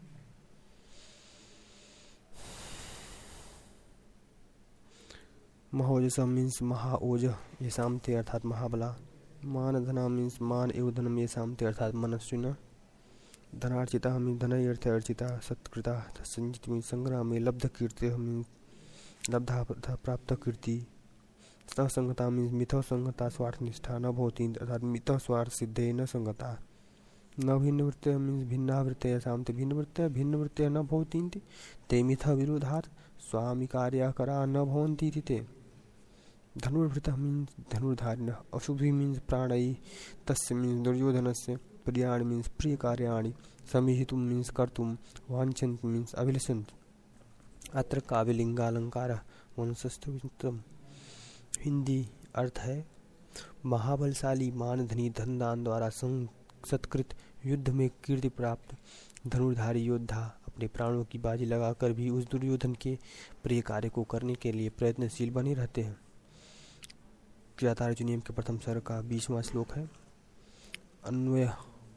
महोजस मीन्स महाओज येषां ते अर्थात महाबला, मान धना मीन्स मान एवं धनम येषां ते अर्थात मनस्विन, धनार्चिता मीन्स धन अर्थ अर्चिता सत्कृता, संजित मीन्स संग्राम में, लब्ध कीर्ति मीन्स लब्धा प्राप्त कीर्ति, संगता मीन्स मिथो संगता स्वार्थ निष्ठा न भवति अर्थात मिथो स्वार्थ सिद्धे न संगता, न भिन्न वृत्तय मीन्स भिन्ना वृत्तय येषां ते भिन्न वृत्तय भिन्न वृत्तय न भवन्ति ते मिथ विरोधात् स्वामी कार्याकरा न भवन्ति ते। धनुर्भृतः मीन्स धनुर्धारिणः, अशुभि मीन्स प्राणैः, तस्य मीन्स दुर्योधनस्य, प्रियाणि मीन्स प्रिय कार्याणि, समीहितुं मीन्स कर्तुं, वाञ्छन्ति मीन्स अभिलषन्ति। अत्र काव्यलिंगालंकारः वंशस्थवितम। हिंदी अर्थ है महाबलशाली मानधनी धनदान द्वारा सत्कृत युद्ध में कीर्ति प्राप्त धनुर्धारी योद्धा अपने प्राणों की बाजी लगाकर भी उस दुर्योधन के प्रिय कार्य को करने के लिए प्रयत्नशील बने रहते हैं। किरातार्जुनीयम के प्रथम सर्ग का बीसवां श्लोक है। अन्वय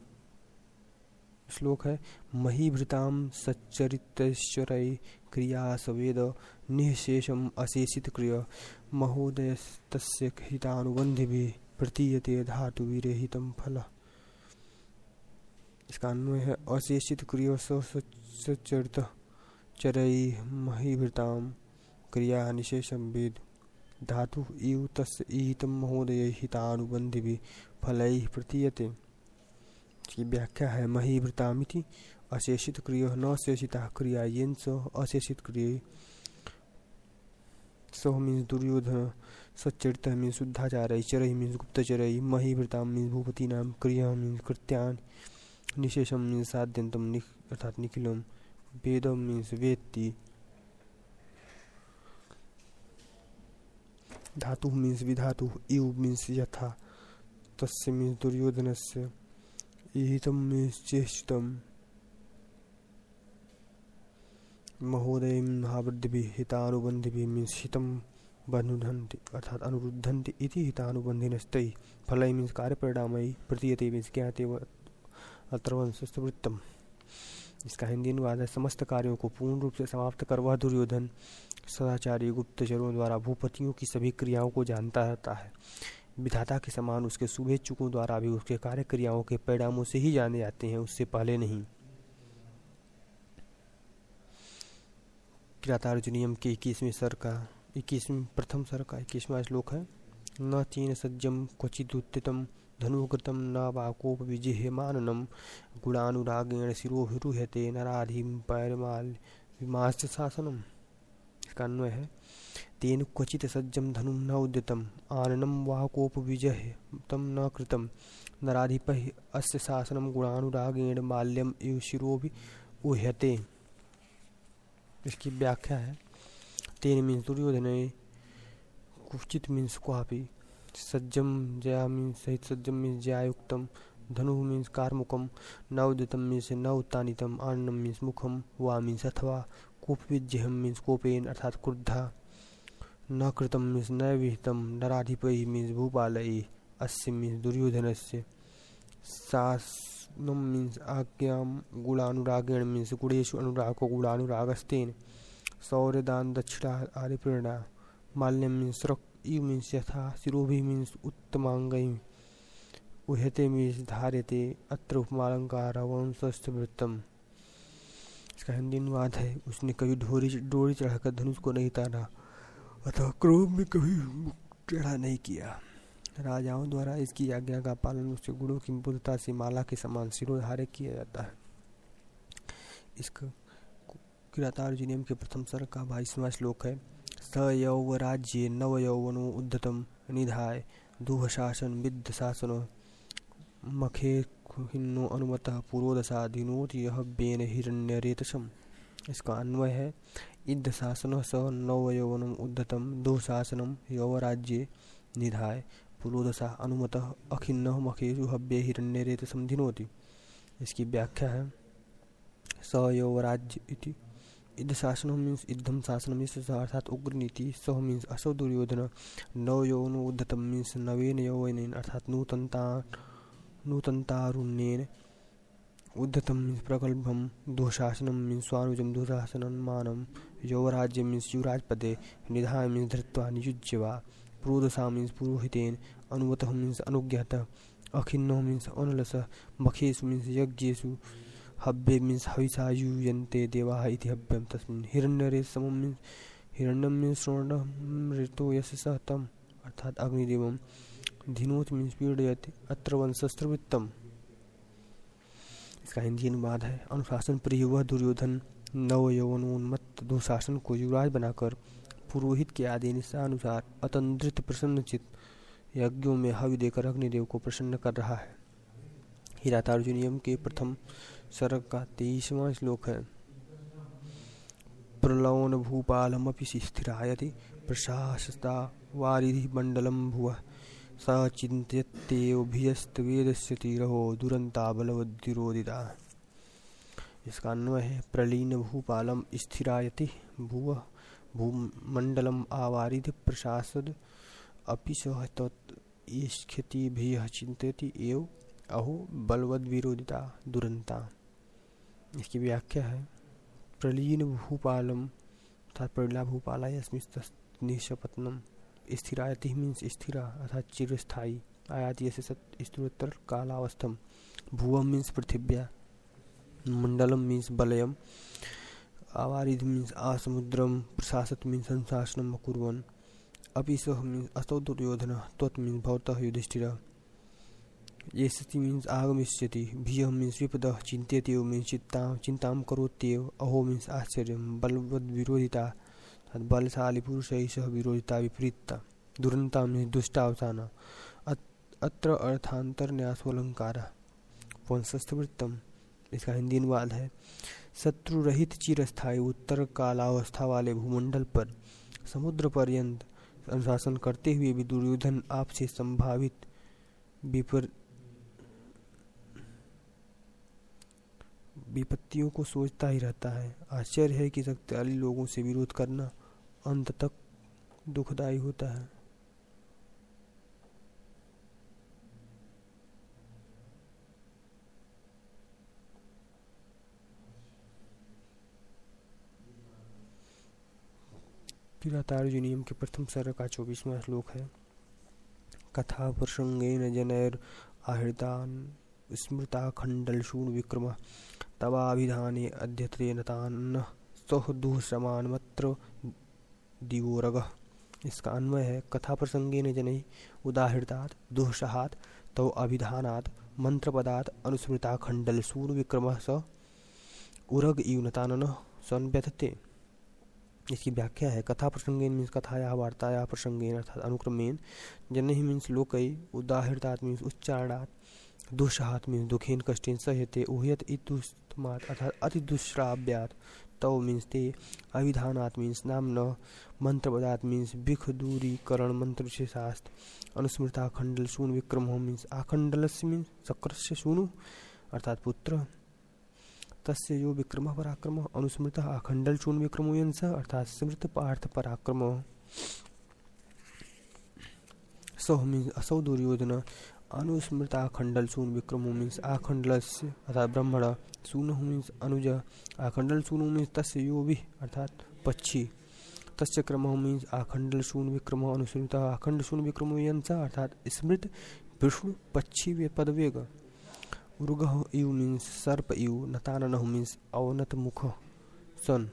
श्लोक है। महीभृताम सच्चरितश्चरै क्रिया सवेद निःशेषम अशेषित क्रिय महोदयस्तस्य हितानुबन्धिभिः प्रतीयते धातु विरहितं फल। इसका अन्वय है अशेषित क्रिया सच्चरित चरै महीभृताम क्रिया निशेषम वेद धातु इव तस्य ईहितं महोदय हितानुबन्धिभिः फलैः प्रतीयते। इसकी व्याख्या है महीभृतामिति अशेषित क्रिया न शेषिता क्रिया येन स अशेषित क्रिया सह मीन्स दुर्योधन सच्चरित मीन्स शुद्धाचार्य चरय मीन्स गुप्तचरय महीभृताम मीन्स भूपति नाम क्रिया मीन्स कृत्यान निशेषम मीन्स साध्यंतम अर्थात निखिलम वेदम मीन्स वेत्ति धातु मीन्स विधातु इव मीन्स यथा तस्य मीन्स दुर्योधनस्य ईहितम मीन्स चेष्टम महोदय महावृद्धिभिः हितानुबन्धिभिः मीन्स हितम बनुधन्ति अर्थात अनुरुद्धन्ति इति हितानुबन्धिनस्तैः फलै मीन्स कार्यपरिणामै प्रतीयते मीन्स ज्ञाते अत्रवंशस्तवृत्तम। इसका हिंदी अनुवाद है। समस्त कार्यों को पूर्ण रूप से समाप्त कर वह दुर्योधन सदाचारी गुप्तचरों द्वारा भूपतियों की सभी क्रियाओं को जानता रहता है। विधाता के समान उसके शुभेच्छुकों द्वारा भी उसके कार्य क्रियाओं के परिणामों से ही जाने जाते हैं, उससे पहले नहीं। किरातार्जुनीयम के इक्कीसवें सर का इक्कीसवें प्रथम सर का इक्कीसवां श्लोक है। न चीन सज्जम क्वचिदुत्थितम धनुकृतम न वाकोप विजिह्यमाननम गुणानुरागेण शिरोभिरुह्यते नराधिम पैरमाल विमाश्च शासनम। इसका अन्वय है। तेन क्वचित सज्जम धनुम न उद्यतम आननम वाकोप विजिह्यतम न कृतम नराधिपः अस्य शासनम गुणानुरागेण माल्यम इव शिरोभिरुह्यते। इसकी व्याख्या है। तेन मीन्स दुर्योधन कुचित मीन्स क्वापि सज्जम जया मीन्स सहित सज्जम मीन्स जयायुक्तम धनु मीन्स कारमुकम न उदितम मीन्स न उत्तानितम आननम मीन्स मुखम वा मीन्स अथवा कोपविज्यहम मीन्स कोपेन अर्थात क्रुद्धा न कृतम मीन्स न विहितम नराधिपैः मीन्स भूपालैः अस्य मीन्स दुर्योधनस्य शासनम मीन्स आज्ञाम गुणानुरागेण मीन्स गुणेषु अनुरागो गुणानुरागस्तेन सौर्यदान दक्षिणा आदि प्रेरणा माल्यम मीन्स रक्त इव मीन्स यथा शिरोभि मीन्स उत्तमांगै उह्यते मीन्स धार्यते अत्र उपमालंकार वंशस्थवृत्तम। इसका हिंदी अनुवाद है। उसने कभी डोरी डोरी चढ़ाकर धनुष को नहीं ताना अथवा क्रोध में कभी मुख टेढ़ा नहीं किया। राजाओं द्वारा इसकी आज्ञा का पालन उसके गुणों की मृदुता से माला के समान शिरोधार्य किया जाता है। इसका किरातार्जुनीयम के प्रथम सर्ग का बाईसवां श्लोक है। स यौवराज्ये नव यौवनो उद्धतम निधाय दुःशासन विद्ध शासन मखे खिन्नो अनुमतः पुरोदशा दिनोति यह बेन हिरण्यरेतसम। इसका अन्वय है। इद्ध शासन स नव यौवनम उद्धतम दुःशासनम यौवराज्ये निधाय पुरोदशा अनुमतः अखिन्नः मखेषु हव्ये हिरण्यरेतसम दिनोति। इसकी व्याख्या है। स यौवराज्य इति इद्ध शासनम मीन्स इद्धम शासनम अर्थात उग्र नीति। सह मीन्स असौ दुर्योधन नव यौवनो उद्धतम मीन्स नवीन यौवनेन अर्थात नूतनता नूतनतारुण्येन उद्धतम मीन्स प्रगल्भम दुःशासनम मीन्स स्वानुजम दुःशासनमानम यौवराज्य मीन्स युवराज पदे निधाय मीन्स धृत्वा नियुज्य वा पुरोदशा मीन्स पुरोहितेन अनुमतः मीन्स अनुज्ञातः अखिन्नो मीन्स अनलसः मखेषु मीन्स यज्ञेषु हव्ये मीन्स हविषा यूयन्ते देवाः इति हव्यम तस्मिन् हिरण्यरेतसमं मीन्स हिरण्यम मीन्स स्वर्णम ऋतो यशसः तम अर्थात अग्निदेवम धिनोत मीन्स पीड़यति अत्र वंशस्त्रवृत्तम। इसका हिंदी अनुवाद है। अनुशासन प्रिय वह दुर्योधन नव यौवनोन्मत्त दुशासन को युवराज बनाकर पुरोहित के आदेशानुसार अतंद्रित प्रसन्नचित यज्ञों में हवि देकर अग्निदेव को प्रसन्न कर रहा है। किरातार्जुनीयम के प्रथम सर्ग का तेईसवां श्लोक है। प्रलवन भूपालमपि स्थिरायति प्रशासता वारिधि मंडलम भुवः स चिन्तयत्येव भियस्तवेदस्य तीरहो दुरन्ता बलवद्विरोधिता। इसका अन्वय है प्रलीन भूपालम स्थिरायति भुव भूमंडलम आवारिध प्रशासद अपि सह तत्क्षतिभिः चिंतति एव अहो बलवद विरोधिता दुरंता। इसकी व्याख्या है प्रलीन भूपालम अर्थात प्रलीला भूपाला निशपत्नम स्थिरायति मीन्स स्थिरा अर्थात चिरस्थायी आयाति ऐसे सत स्थिरोत्तर कालावस्थम भुवम मीन्स पृथिव्या मंडलम मीन्स बलयम आवारिध मीन्स आसमुद्रम प्रशासत मीन्स अनुशासनम अकुर्वन् अपि सह मीन्स असौ दुर्योधन त्वत् मीन्स भवतः युधिष्ठिर ये स्थिति मीन्स आगमिष्यति भीय मीन्स विपद चिंत्यति मीन्स चिंता चिंतां करोत्येव अहो मीन्स आश्चर्य बलवद विरोधिता बलशाली पुरुषैः सह विरोधिता विपरीता दुरंता मीन्स दुष्टावसाना अत्र अर्थांतरन्यासोऽलंकारः वंशस्थवृत्तम। इसका हिंदी अनुवाद है शत्रु रहित चिरस्थायी उत्तर कालावस्था वाले भूमंडल पर समुद्र पर्यंत अनुशासन करते हुए भी दुर्योधन आपसे संभावित विपर विपत्तियों को सोचता ही रहता है। आश्चर्य है कि शक्तिशाली लोगों से विरोध करना अंत तक दुखदायी होता है। किरातार्जुनीयम के प्रथम सर्ग का चौबीसवां श्लोक है कथा प्रसंगेन जनैर आहृतान स्मृता खंडल शून विक्रम तवाभिधाने अध्यत्रेन तान्न सह दुःश्रमान मत्र दिवोरग। इसका अन्वय है कथा प्रसंगेन जनै उदाहृतात् दुःसहात् तव अभिधानात् मंत्रपदात् अनुस्मृता खंडल शून विक्रम स उरग इव नतानन संव्यथते। इसकी व्याख्या है कथा प्रसंगेन मीन्स कथाया वार्ताया प्रसंगेन अर्थात अनुक्रमेन जनैः मीन्स लोकै उदाहृतात् मीन्स उच्चारणात् दुःसहात् मीन्स दुखेन कष्टेन सहते उह्यत इत्युत्तमात् अर्थात अति दुष्श्राव्यात् तव मीन्स ते अभिधानात् मीन्स नाम्न मंत्रपदात् मीन्स बिख दूरीकरण मंत्र विशेषास्त अनुस्मृता खंडल शून विक्रम मीन्स आखंडलस्य मीन्स चक्रस्य शूनु अर्थात पुत्र तस्य यो विक्रम पराक्रम अनुस्मृत अखंडल शून विक्रमो यंस अर्थात स्मृत पार्थ पराक्रम सह मीन्स असौ दुर्योधन अनुस्मृता खंडल शून विक्रमो मीन्स आखंडलस्य अर्थात ब्रह्मण शून मीन्स अनुज आखंडल शून मीन्स तस्य यो वि अर्थात पक्षी तस्य क्रम मीन्स आखंडल शून विक्रम अनुस्मृत अखंड शून विक्रमो यंस अर्थात स्मृत विष्णु पक्षी पदवेग उर्ग इव मीन्स सर्प इव नतानन मीन्स अवनत मुख सन।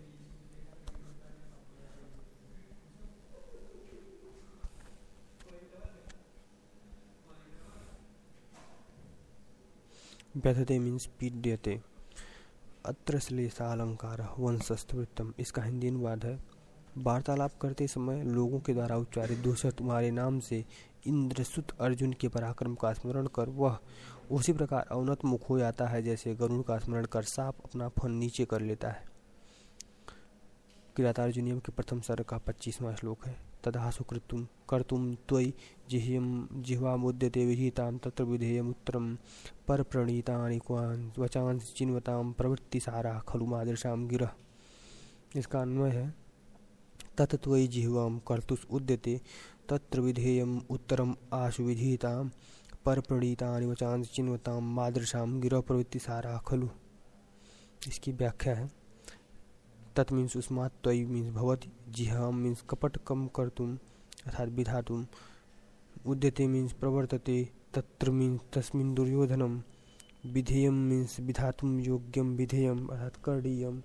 व्यथते मीन्स पीड्यते। अत्र श्लेषालंकार वंशस्थवृत्तम। इसका हिंदी अनुवाद है वार्तालाप करते समय लोगों के द्वारा उच्चारित दूसरा तुम्हारे नाम से इंद्रसुत अर्जुन के पराक्रम का स्मरण कर वह उसी प्रकार अवनत मुख हो जाता है जैसे गरुड़ का स्मरण कर सांप अपना फन नीचे कर लेता है। किरातार्जुनीयम के प्रथम सर्ग का पच्चीसवां श्लोक है तदासु कृतुम कर्तुम त्वयि जिह्यम जिह्वामुद्यते विहितां तत्र विधेयमुत्तरं परप्रणीतानि क्वान् वचांसि चिन्वतां प्रवृत्तिसारा खलु मादृशां गिरः। इसका अन्वय है तत् त्वयि जिह्वां कर्तुस् उद्यते तत्र विधेयम् उत्तरम् आशु विधीतां परप्रणीतानि वचांसि चिन्वतां मादृशां गिरः प्रवृत्तिसारा खलु। इसकी व्याख्या है तत् मीन्स उस्मात् त्वयि मीन्स भवति जिह्वां मीन्स कपटकम कर्तुम अर्थात विधातुम उद्यते मीन्स प्रवर्तते तत्र मीन्स तस्मिन् दुर्योधनम विधेयम मीन्स विधातुम योग्यम विधेयम अर्थात करणीयम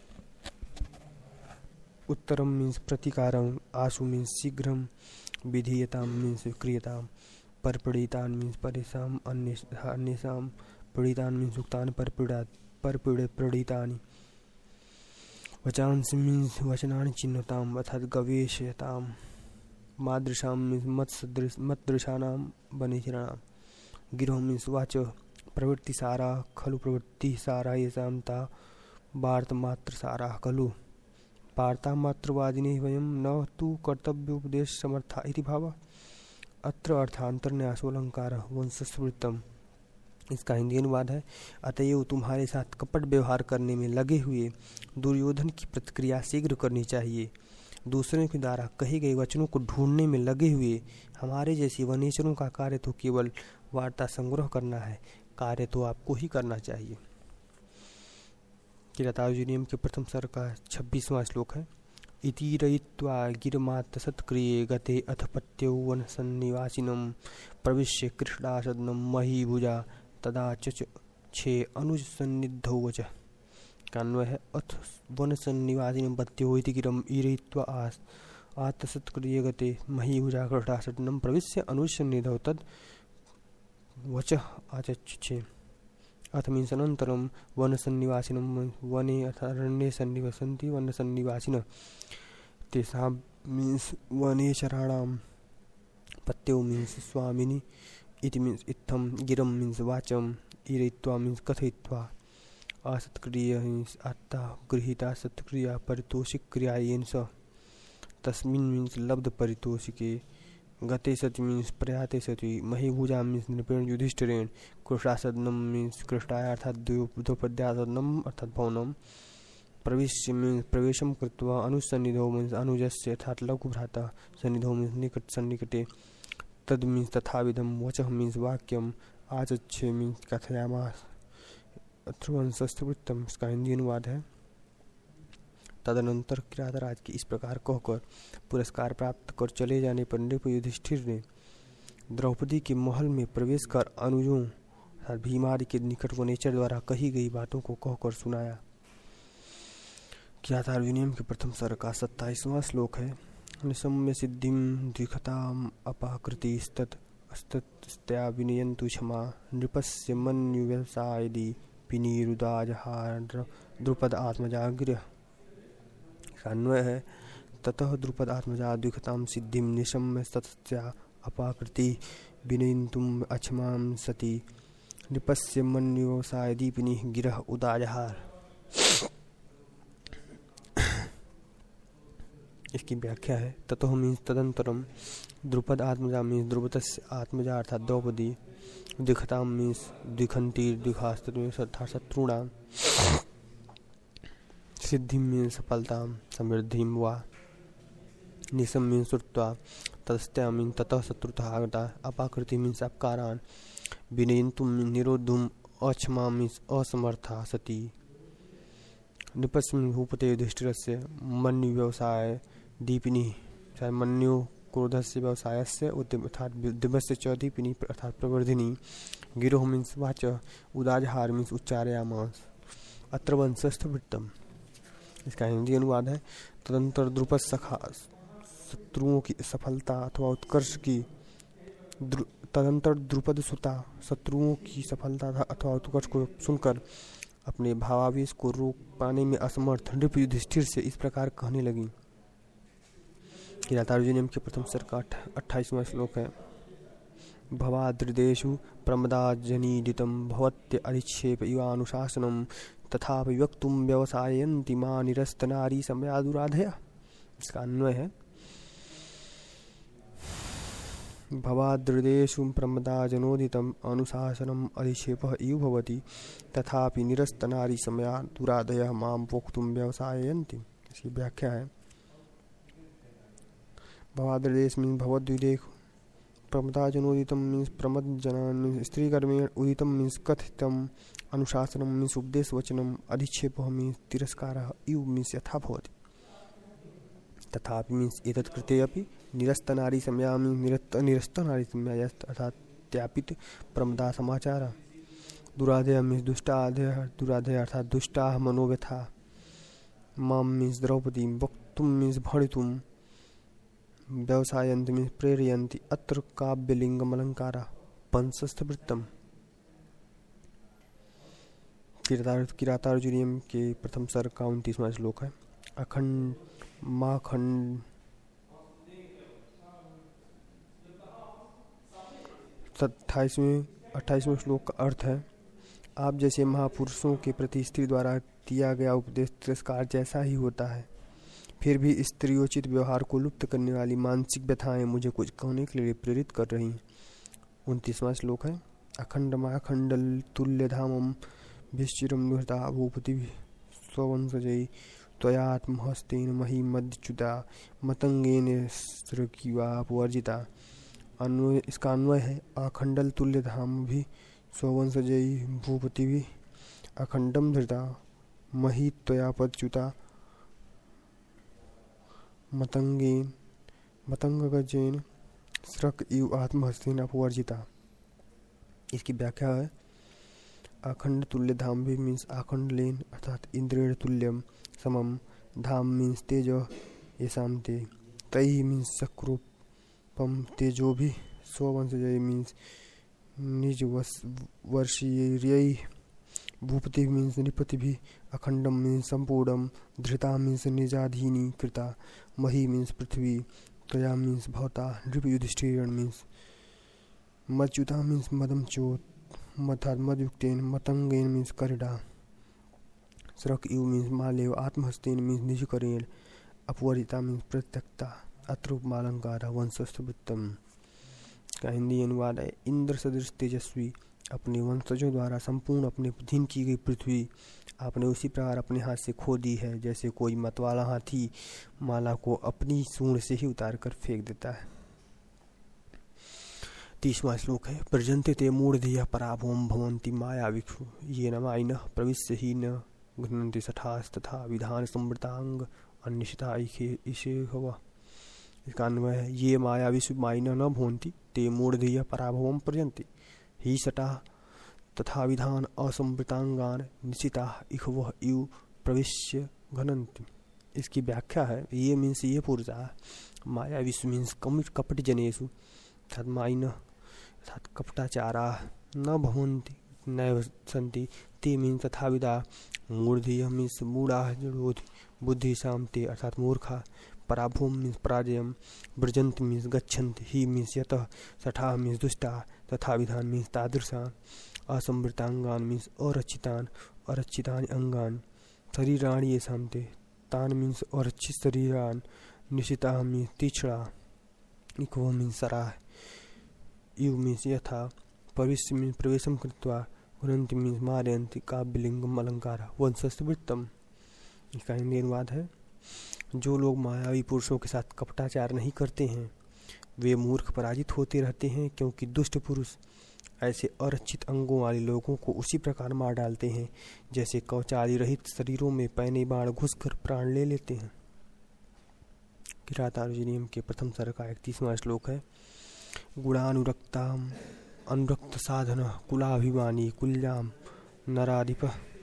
उत्तरम मीन्स प्रतिकारम आशु मीन्स शीघ्रम विधीयताम मीन्स क्रियताम परपीड़ितान मीन्स परेशान अन्येषां पीड़ितान मीन्स उक्तान परपीड़ा परपीड़े पीड़ितानि वचांसि मीन्स वचनानि चिन्वताम अर्थात गवेषयताम मादृशां मीन्स मत्सदृश मत्दृशानां वनिजनां गिरोह मीन्स वाच प्रवृत्ति सारा खलु प्रवृत्ति सारा येषां ता वार्तमात्र सारा खलु वार्ता मात्रवादिने वयं न तु कर्तव्योपदेश समर्था इति भावः। अत्र अर्थांतरन्यासोऽलंकारः वंशस्मृतम्। इसका हिंदी अनुवाद है, अतएव तुम्हारे साथ कपट व्यवहार करने में लगे हुए दुर्योधन की प्रतिक्रिया शीघ्र करनी चाहिए। दूसरों के द्वारा कहे गए वचनों को ढूंढने में लगे हुए हमारे जैसे वनेचरों का कार्य तो केवल वार्ता संग्रह करना है, कार्य तो आपको ही करना चाहिए। किरातार्जुनीयम के प्रथम सर्ग का छब्बीसवां श्लोक है। इति रयित्वा गिरमात् सत्क्रिये गते अथ पत्यौ वनसन्निवासिनं प्रविश्य कृष्णासदनं महीभुजा तदा चचे अनुज सन्निधौ वच। कान्वय है, अथ वनसन्निवासिनं पत्यौ इति गिरम ईरयित्वा आस आत् सत्क्रिये गते महीभुजा कृष्णासदनं प्रविश्य अनुज सन्निधौ तद वच आचचे। अथ मीन्स अनंतरम वन सन्निवासिनम वने अरण्ये सन्निवसन्ति वन सन्निवासिनः तेषां मीन्स वनेचराणां पत्यौ मीन्स स्वामिनी इति मीन्स इत्थम गिरम मीन्स वाचम ईरयित्वा मीन्स कथयित्वा असत्क्रिया मीन्स आत्ता गृहीता सत्क्रिया परितोषिक क्रियायेन स तस्मिन् मीन्स लब्ध परितोषिके गते सति मीन्स प्रयाते सति महीभुजा मीन्स नृपेण युधिष्ठिरेण कृष्णासदनम मीन्स कृष्णाय अर्थात द्वौपद्यासदनम अर्थात भवनम प्रविश्य मीन्स प्रवेशम कृत्वा अनुसन्निधौ मीन्स अनुजस्य अर्थात लघु भ्राता सन्निधौ मीन्स निकट सन्निकटे तद मीन्स तथाविधम वचः मीन्स वाक्यम आचच्छे मीन्स कथयामास। अथर्वंशस्तवृत्तम इसका हिंदी अनुवाद है। तदनंतर किरातराज की इस प्रकार कहकर पुरस्कार प्राप्त कर चले जाने पर नृप युधिष्ठिर ने द्रौपदी के महल में प्रवेश कर अनुजों अर्थात भीमादि के निकट वनेचर द्वारा कही गई बातों को कहकर सुनाया। किरातार्जुनीयम के प्रथम सर्ग का सत्ताईसवां श्लोक है। निशम्य सिद्धिम द्विखताम अपाकृति स्तत अस्तत्या विनयन्तु क्षमा नृपस्य मन्युव्यवसायदि पिनीरुदाजहार द्रुपद आत्मजागृह। अन्वय है, ततः द्रुपद आत्मजा द्विखतां सिद्धिं निशम्य सत्या अपाकृति विनयन्तुम अक्षमां सति नृपस्य मन्युव्यवसाय दीपिनी गिरह उदाजहार। इसकी व्याख्या है, ततः मीन्स तदंतरम द्रुपद आत्मजा मीन्स द्रुपदस्य आत्मजा अर्थात द्रौपदी द्विखतां मीन्स द्विखंती द्विखास्त्र अर्थात शत्रुणाम सिद्धि मीन्स सफलता समृद्धि वा निशम मीन्स श्रुत्वा ततस्त्या मीन्स ततः शत्रुतः आगता अपाकृति मीन्स अपकारान विनयन्तुम निरोधुम अक्षमा मीन्स असमर्था सती निपस्मिन् भूपते युधिष्ठिरस्य मन्यु व्यवसाय दीपिनी चाहे मन्यु क्रोधस्य व्यवसायस्य अर्थात दिवस्य च दीपिनी अर्थात प्रवर्धिनी गिरोह मीन्स वाच उदाजहार मीन्स उच्चारयामास। अत्र वंशस्थवृत्तम इसका हिंदी अनुवाद है। तदंतर द्रुपद सखा शत्रुओं की सफलता अथवा उत्कर्ष की तदंतर द्रुपद सुता शत्रुओं की सफलता अथवा उत्कर्ष को सुनकर अपने भावावेश को रोक पाने में असमर्थ नृप युधिष्ठिर से इस प्रकार कहने लगी। किरातार्जुनीयम के प्रथम सर्ग का अट्ठाईसवां श्लोक है। भवाद्रिदेषु प्रमदाजनीडितं भवत्य अधिक्षेप इवानुशासनं तथापि वक्तुं व्यवसायन्ति मा निरस्तनारी समयादुराधया। इसका अन्वय है, भवाद्रिदेषु प्रमदाजनोदितम् अनुशासनम् अधिक्षेपः इव भवति तथापि निरस्तनारी समयादुराधयः मां वक्तुं व्यवसायन्ति। इसकी व्याख्या है, भवाद्रिदेश मीन्स भवद्विदेह प्रमदाजनोदितम मीन्स प्रमद जनान मीन्स स्त्रीकर्मेण उदितम मीन्स कथितम अनुशासनम मीन्स उपदेश वचनम अधिक्षेपः मीन्स तिरस्कारः इव मीन्स यथा भवति तथापि मीन्स एतत् कृते अपि निरस्तनारी समया निरस्त निरस्तनारी समया अर्थात त्यापित प्रमदा समाचार दुराधय मीन्स दुष्टाधय दुराधय अर्थात दुष्टाः मनोव्यथा माम मीन्स द्रौपदी वक्तुम मीन्स भणितुम व्यवसायन्ति मीन्स प्रेरयन्ति। अत्र काव्यलिंगम अलंकारा पंचस्थवृत्तम। किरातार्जुनीयम के प्रथम सर्ग का उनतीसवां श्लोक है। अखंड माखंड अट्ठाईसवें अट्ठाईसवें श्लोक का अर्थ है, आप जैसे महापुरुषों के प्रति स्त्री द्वारा दिया गया उपदेश तिरस्कार जैसा ही होता है, फिर भी स्त्रियोचित व्यवहार को लुप्त करने वाली मानसिक व्यथाएं मुझे कुछ कहने के लिए प्रेरित कर रही हैं। उनतीसवां श्लोक है। अखंडमाखंडल तुल्यधामम विश्चिरम निहृता भूपति स्वंसजय त्वयात्महस्तेन महिमद्युता मतंगेन स्रकीवापवर्जिता। अन्वय, इसका अन्वय है अखंडल तुल्य धाम भी स्वंसजयी भूपति भी अखंडम धृता मही त्वयापच्युता मतंगेन मतंगजेन स्रक इव आत्महस्तेन अपवर्जिता। इसकी व्याख्या है अखंड तुल्य धाम भी मीन्स अखंड लेन अर्थात इंद्रिय तुल्यम समम धाम मीन्स तेज येषाम ते तई मीन्स सक्रूपम तेजो भी स्वंसजय मीन्स निज वर्षीय भूपति मीन्स निपति भी अखंडम मीन्स संपूर्णम धृता मीन्स निजाधीनी कृता मही मीन्स पृथ्वी त्वया मीन्स भवता नृप युधिष्ठिर मीन्स मच्युता मीन्स मदम चोत अर्थात मदयुक्तेन मतंगेन मीन्स करिडा स्रक यू मीन्स मालेव आत्महस्तेन मीन्स निज करेण अपवरिता मीन्स प्रत्यक्ता अत्रुपमालंकार वंशस्थवृत्तम का हिंदी अनुवाद है इंद्र सदृश तेजस्वी अपने वंशजों द्वारा संपूर्ण अपने अधीन की गई पृथ्वी आपने उसी प्रकार अपने हाथ से खो दी है जैसे कोई मतवाला हाथी माला को अपनी सूंड से ही उतार कर फेंक देता है। तीसवां श्लोक है प्रजन्ते ते मूढ़धिया पराभवम भवन्ति मायाविक्षु ये न मायिनः प्रविश्य ही न घ्नन्ति सठास्तथा विधान संवृतांग अन्यषिता इषेहव। इसका अन्वय है ये माया विश्व मायिनः न भवन्ति ते मूढ़धिया पराभवम प्रजन्ति ही सटा तथा विधान असंवृतांगान निशिता इखवह इव प्रविश्य घनन्ति। इसकी व्याख्या है ये मीन्स ये पुरुषा माया विश्व मीन्स कपट जनेषु अर्थात मायिनः अर्थात कपटाचारा न भवन्ति नैव सन्ति ते मीन्स तथाविदा मूर्धियः मीन्स मूढ़ा जड़ोधि बुद्धि शांति अर्थात मूर्खा पराभूम मीन्स पराजयम व्रजंत मीन्स गच्छन्ति ही मीन्स यतः सठा मीन्स दुष्टा तथा विधान मीन्स तादृशान असंवृतांगान मीन्स अरक्षितान अरक्षितानि अंगान शरीराणि येषां ते तान मीन्स अरक्षित शरीरान निशिता मीन्स तीक्ष्णा इक्व मीन्स सराह यु मीन्स यथा प्रविश्य मीन्स प्रवेशम कृत्वा घुनन्ति मीन्स मारयन्ति काव्यलिंगम अलंकार वंशस्थवृत्तम। इसका हिंदी अनुवाद है जो लोग मायावी पुरुषों के साथ कपटाचार नहीं करते हैं वे मूर्ख पराजित होते रहते हैं क्योंकि दुष्ट पुरुष ऐसे अरक्षित अंगों वाले लोगों को उसी प्रकार मार डालते हैं जैसे कवचादि रहित शरीरों में पैने बाण घुसकर प्राण ले लेते हैं। किरातार्जुनीयम के प्रथम सर्ग का इकतीसवां श्लोक है गुणानुरक्ताम अनुरक्त साधन कुलाभिमानी कुल्याम नराधिप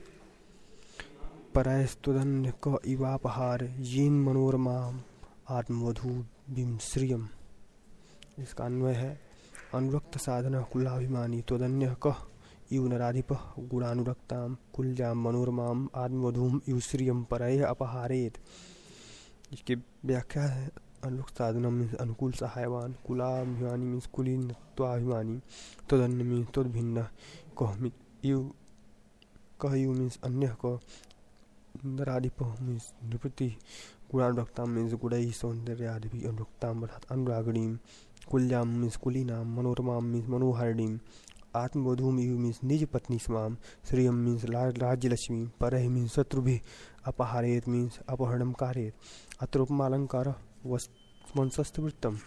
परैस्तुदन्य क इवापहार येन मनोरमाम आत्मवधू बिंश्रियम। इसका अन्वय है अनुरक्त साधन कुलाभिमानी त्वदन्य क इव नराधिप गुणानुरक्ताम कुल्याम मनोरमाम आत्मवधूम इव श्रियम परय अपहारेत। इसकी व्याख्या है अनुरक्त साधन मीन्स अनुकूल सहायवान कुलाभिमानी मीन्स कुलीनत्वाभिमानी तदन्य मीन्स तद्भिन्न कह इव कह इव मीन्स अन्य क नराधिप मीन्स निवृत्ति गुणानुरक्ताम मीन्स गुणैः सौंदर्यादिभिः अनुरक्ताम अर्थात अनुरागिणीम कुल्याम मीन्स कुलीनाम मनोरमाम मीन्स मनोहारिणीम आत्मवधूम इव मीन्स निज पत्नी समाम श्रियम मीन्स राज्यलक्ष्मी परह मीन्स शत्रुभिः अपहारेत मीन्स अपहरणम कारेत अत्र उपमालंकार वंशस्थवृत्तम।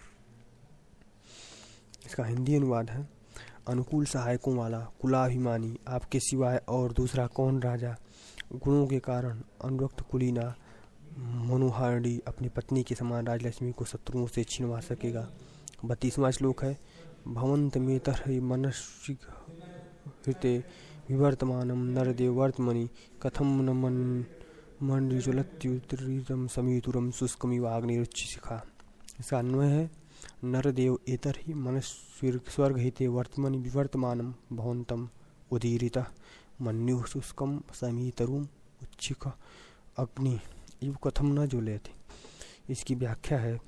इसका हिंदी अनुवाद है अनुकूल सहायकों वाला कुलाभिमानी आपके सिवाय और दूसरा कौन राजा गुणों के कारण अनुरक्त कुलीना मनोहारिणी अपनी पत्नी के समान राजलक्ष्मी को शत्रुओं से छिनवा सकेगा। बत्तीसवां श्लोक है भवंत में तरह मनस्वी हृते विवर्तमानम नरदेव वर्तमनि कथम न मन मंडज्वलत्युत्तरीतम समीतुरम शुष्कमिवाग्निरुचिशिखा। इसका अन्वय है नरदेव एतर ही मनस्वी स्वर्ग हिते वर्तमनि विवर्तमानम भवंतम उदीरितः मन्युः शुष्कम समीतरुम उच्छिख अग्नि इव कथम न ज्वलयति। इसकी व्याख्या है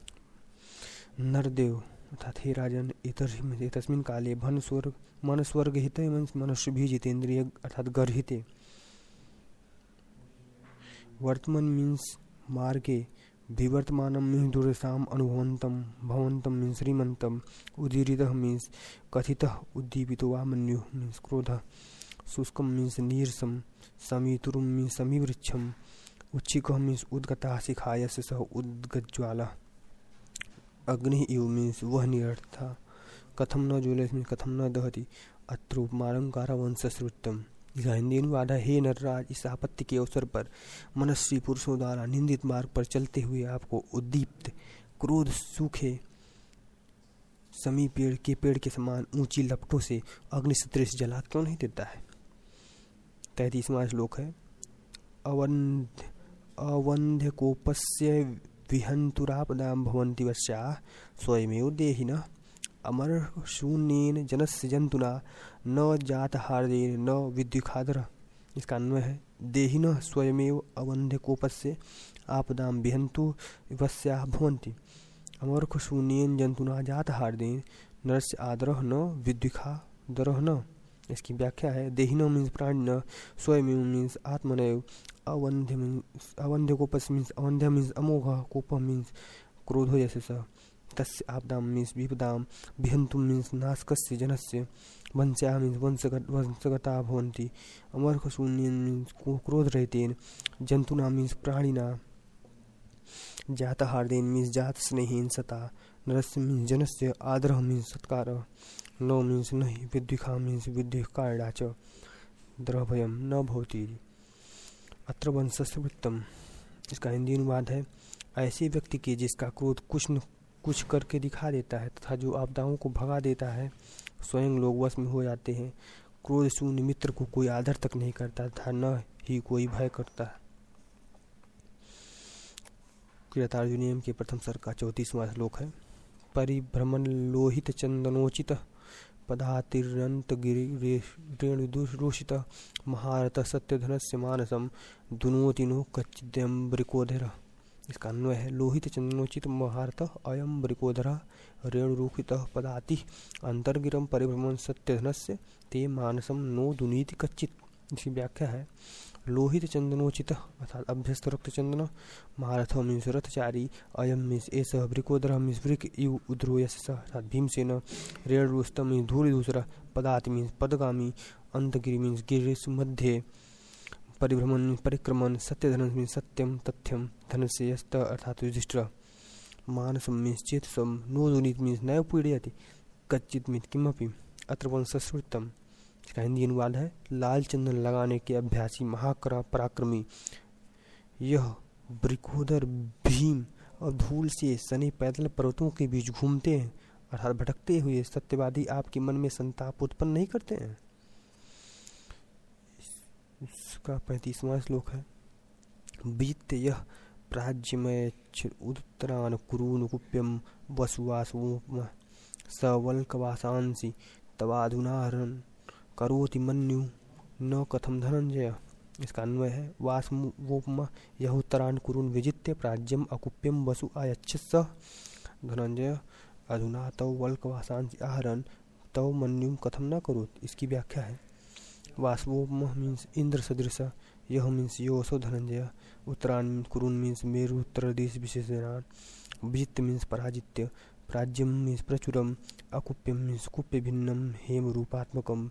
नरदेव अर्थात हे राजन इतर तस्मिन् काले भन स्वर्ग मन स्वर्ग हिते मनुष्य भी जितेंद्रिय अर्थात गर्हिते वर्तमान मीन्स मार्गे विवर्तमानम मीन्स दुर्दशाम अनुभवंतम, भवंतम मीन्स श्रीमंतम, उदीरितः मीन्स कथितः उद्दीपितो वा मन्यु मीन्स क्रोधः, शुष्कम मीन्स नीरसम, समीतुरुम मीन्स समीवृक्षम, उच्छिकः मीन्स उद्गता शिखायस्य सह उद्गज्ज्वाला, अग्नि इव मीन्स वह निरर्था, कथम न ज्वलति मीन्स कथम न दहति, अत्र उपमालंकार वंशश्रुतम। इसका हिंदी अनुवाद है, हे नरराज, इस आपत्ति के अवसर पर मनस्वी पुरुषों द्वारा निंदित मार्ग पर चलते हुए आपको उद्दीप्त क्रोध सूखे समी पेड़ के पेड़ के समान ऊंची लपटों से अग्नि सदृश जला क्यों नहीं देता है। तैंतीसवां श्लोक है, अवंध अवंध्य कोपस्य विहंतुरापदां भवन्ति वश्याः स्वयमेव देहिनः, अमर शून्येन जनस्य जंतुना न जातहार्देन न विद्युखादर। इसका अन्वय है, देहिनः स्वयमेव अवंध्य कोपस्य आपदां विहन्तु वश्याः भवन्ति, अमर शून्येन जंतुना जातहार्देन नरस्य आदरः न विद्युखादरः न। इसकी व्याख्या है, देहिनः मीन्स प्राणिनः, स्वयमेव मीन्स आत्मनैव, अवंध्य मीन्स अवंध्य कोपस्य मीन्स अवंध्य मीन्स अमोघ, कोपः मीन्स क्रोधो यशसः, तस्य आपदां मीन्स विपदां, विहन्तुं मीन्स नाशकस्य जनस्य, वंश्याः मीन्स वंशगत वंशगता भवन्ति, अमर्ष शून्येन मीन्स क्रोध रहितेन, जंतुना मीन्स प्राणिना, जातहार्देन मीन्स जात स्नेहेन सता, नरस्य मीन्स जनस्य, आदरः मीन्स सत्कारः, न मीन्स नहीं, विद्युखा मीन्स विद्युःकारणा च, द्रभयं न भवति। अत्र वंशस्य वृत्तम। इसका हिंदी अनुवाद है, ऐसे व्यक्ति के जिसका क्रोध कुछ न कुछ करके दिखा देता है तथा जो आपदाओं को भगा देता है, स्वयं लोग वश में हो जाते हैं। क्रोध शून्य मित्र को कोई आदर तक नहीं करता तथा न ही कोई भय करता। किरातार्जुनीयम के प्रथम सर्ग का चौंतीसवां श्लोक है, परिभ्रमण लोहित चंदनोचित पदातिरंत गिरिरेणुदुरोषित महारथ सत्यधनस्य मानसम दुनोति नो कच्चिदयं वृकोधर। इसका अन्वय है, लोहित चंदनोचित महारथ अयम वृकोधर रेणुरूपित पदाति अंतर्गिरम परिभ्रमण सत्यधनस्य ते मानसम नो दुनीति कच्चित। इसकी व्याख्या है, लोहित चंदनोचित अर्थात अभ्यस्त रक्त चंदन, महारथ मीन्स रथचारी, अयम मीन्स एस, वृकोदर मीन्स वृक इव उद्रो यश अर्थात भीमसेन, रेणुरुस्त मीन्स धूलि दूसरा, पदाति मीन्स पदगामी, अंतगिरि मीन्स गिरिश मध्य, परिभ्रमण परिक्रमण, सत्यधन मीन्स सत्यम तथ्यम, धनस्य यस्त अर्थात युधिष्ठिर, मानसम मीन्स चेतसम, नो दुनीत मीन्स नैव पीड़यति, कच्चित मीन्स किमपि, अत्र वंशश्रुतम। इसका हिंदी अनुवाद है, लाल चंदन लगाने के अभ्यासी महाकरा पराक्रमी यह वृकोदर भीम और धूल से सने पैदल पर्वतों के बीच घूमते हैं अर्थात भटकते हुए सत्यवादी आपके मन में संताप उत्पन्न नहीं करते हैं। इसका पैंतीसवां श्लोक है, बीत्य यह प्राज्यमय उत्तरान कुरून कुप्यम वसुवासु सवल्कवासांसि तवाधुनाहरण करोति मन्यु न कथम धनंजय। इसका अन्वय है, वासवोपम यह उत्तरान कुरून विजित्य प्राज्यम अकुप्यम वसु आयच्छस धनंजय अधुना तव वल्कवासांसि आहरन तव मन्युम कथम न करोत। इसकी व्याख्या है, वासवोपम मीन्स इंद्र सदृश, यह मीन्स योसो धनंजय, उत्तरान कुरून मीन्स मेरु उत्तर देश विशेषणान, विजित्य मीन्स पराजित्य, प्राज्यम मीन्स प्रचुरम, अकुप्यम मीन्स कुप्य भिन्नम हेम रूपात्मकम,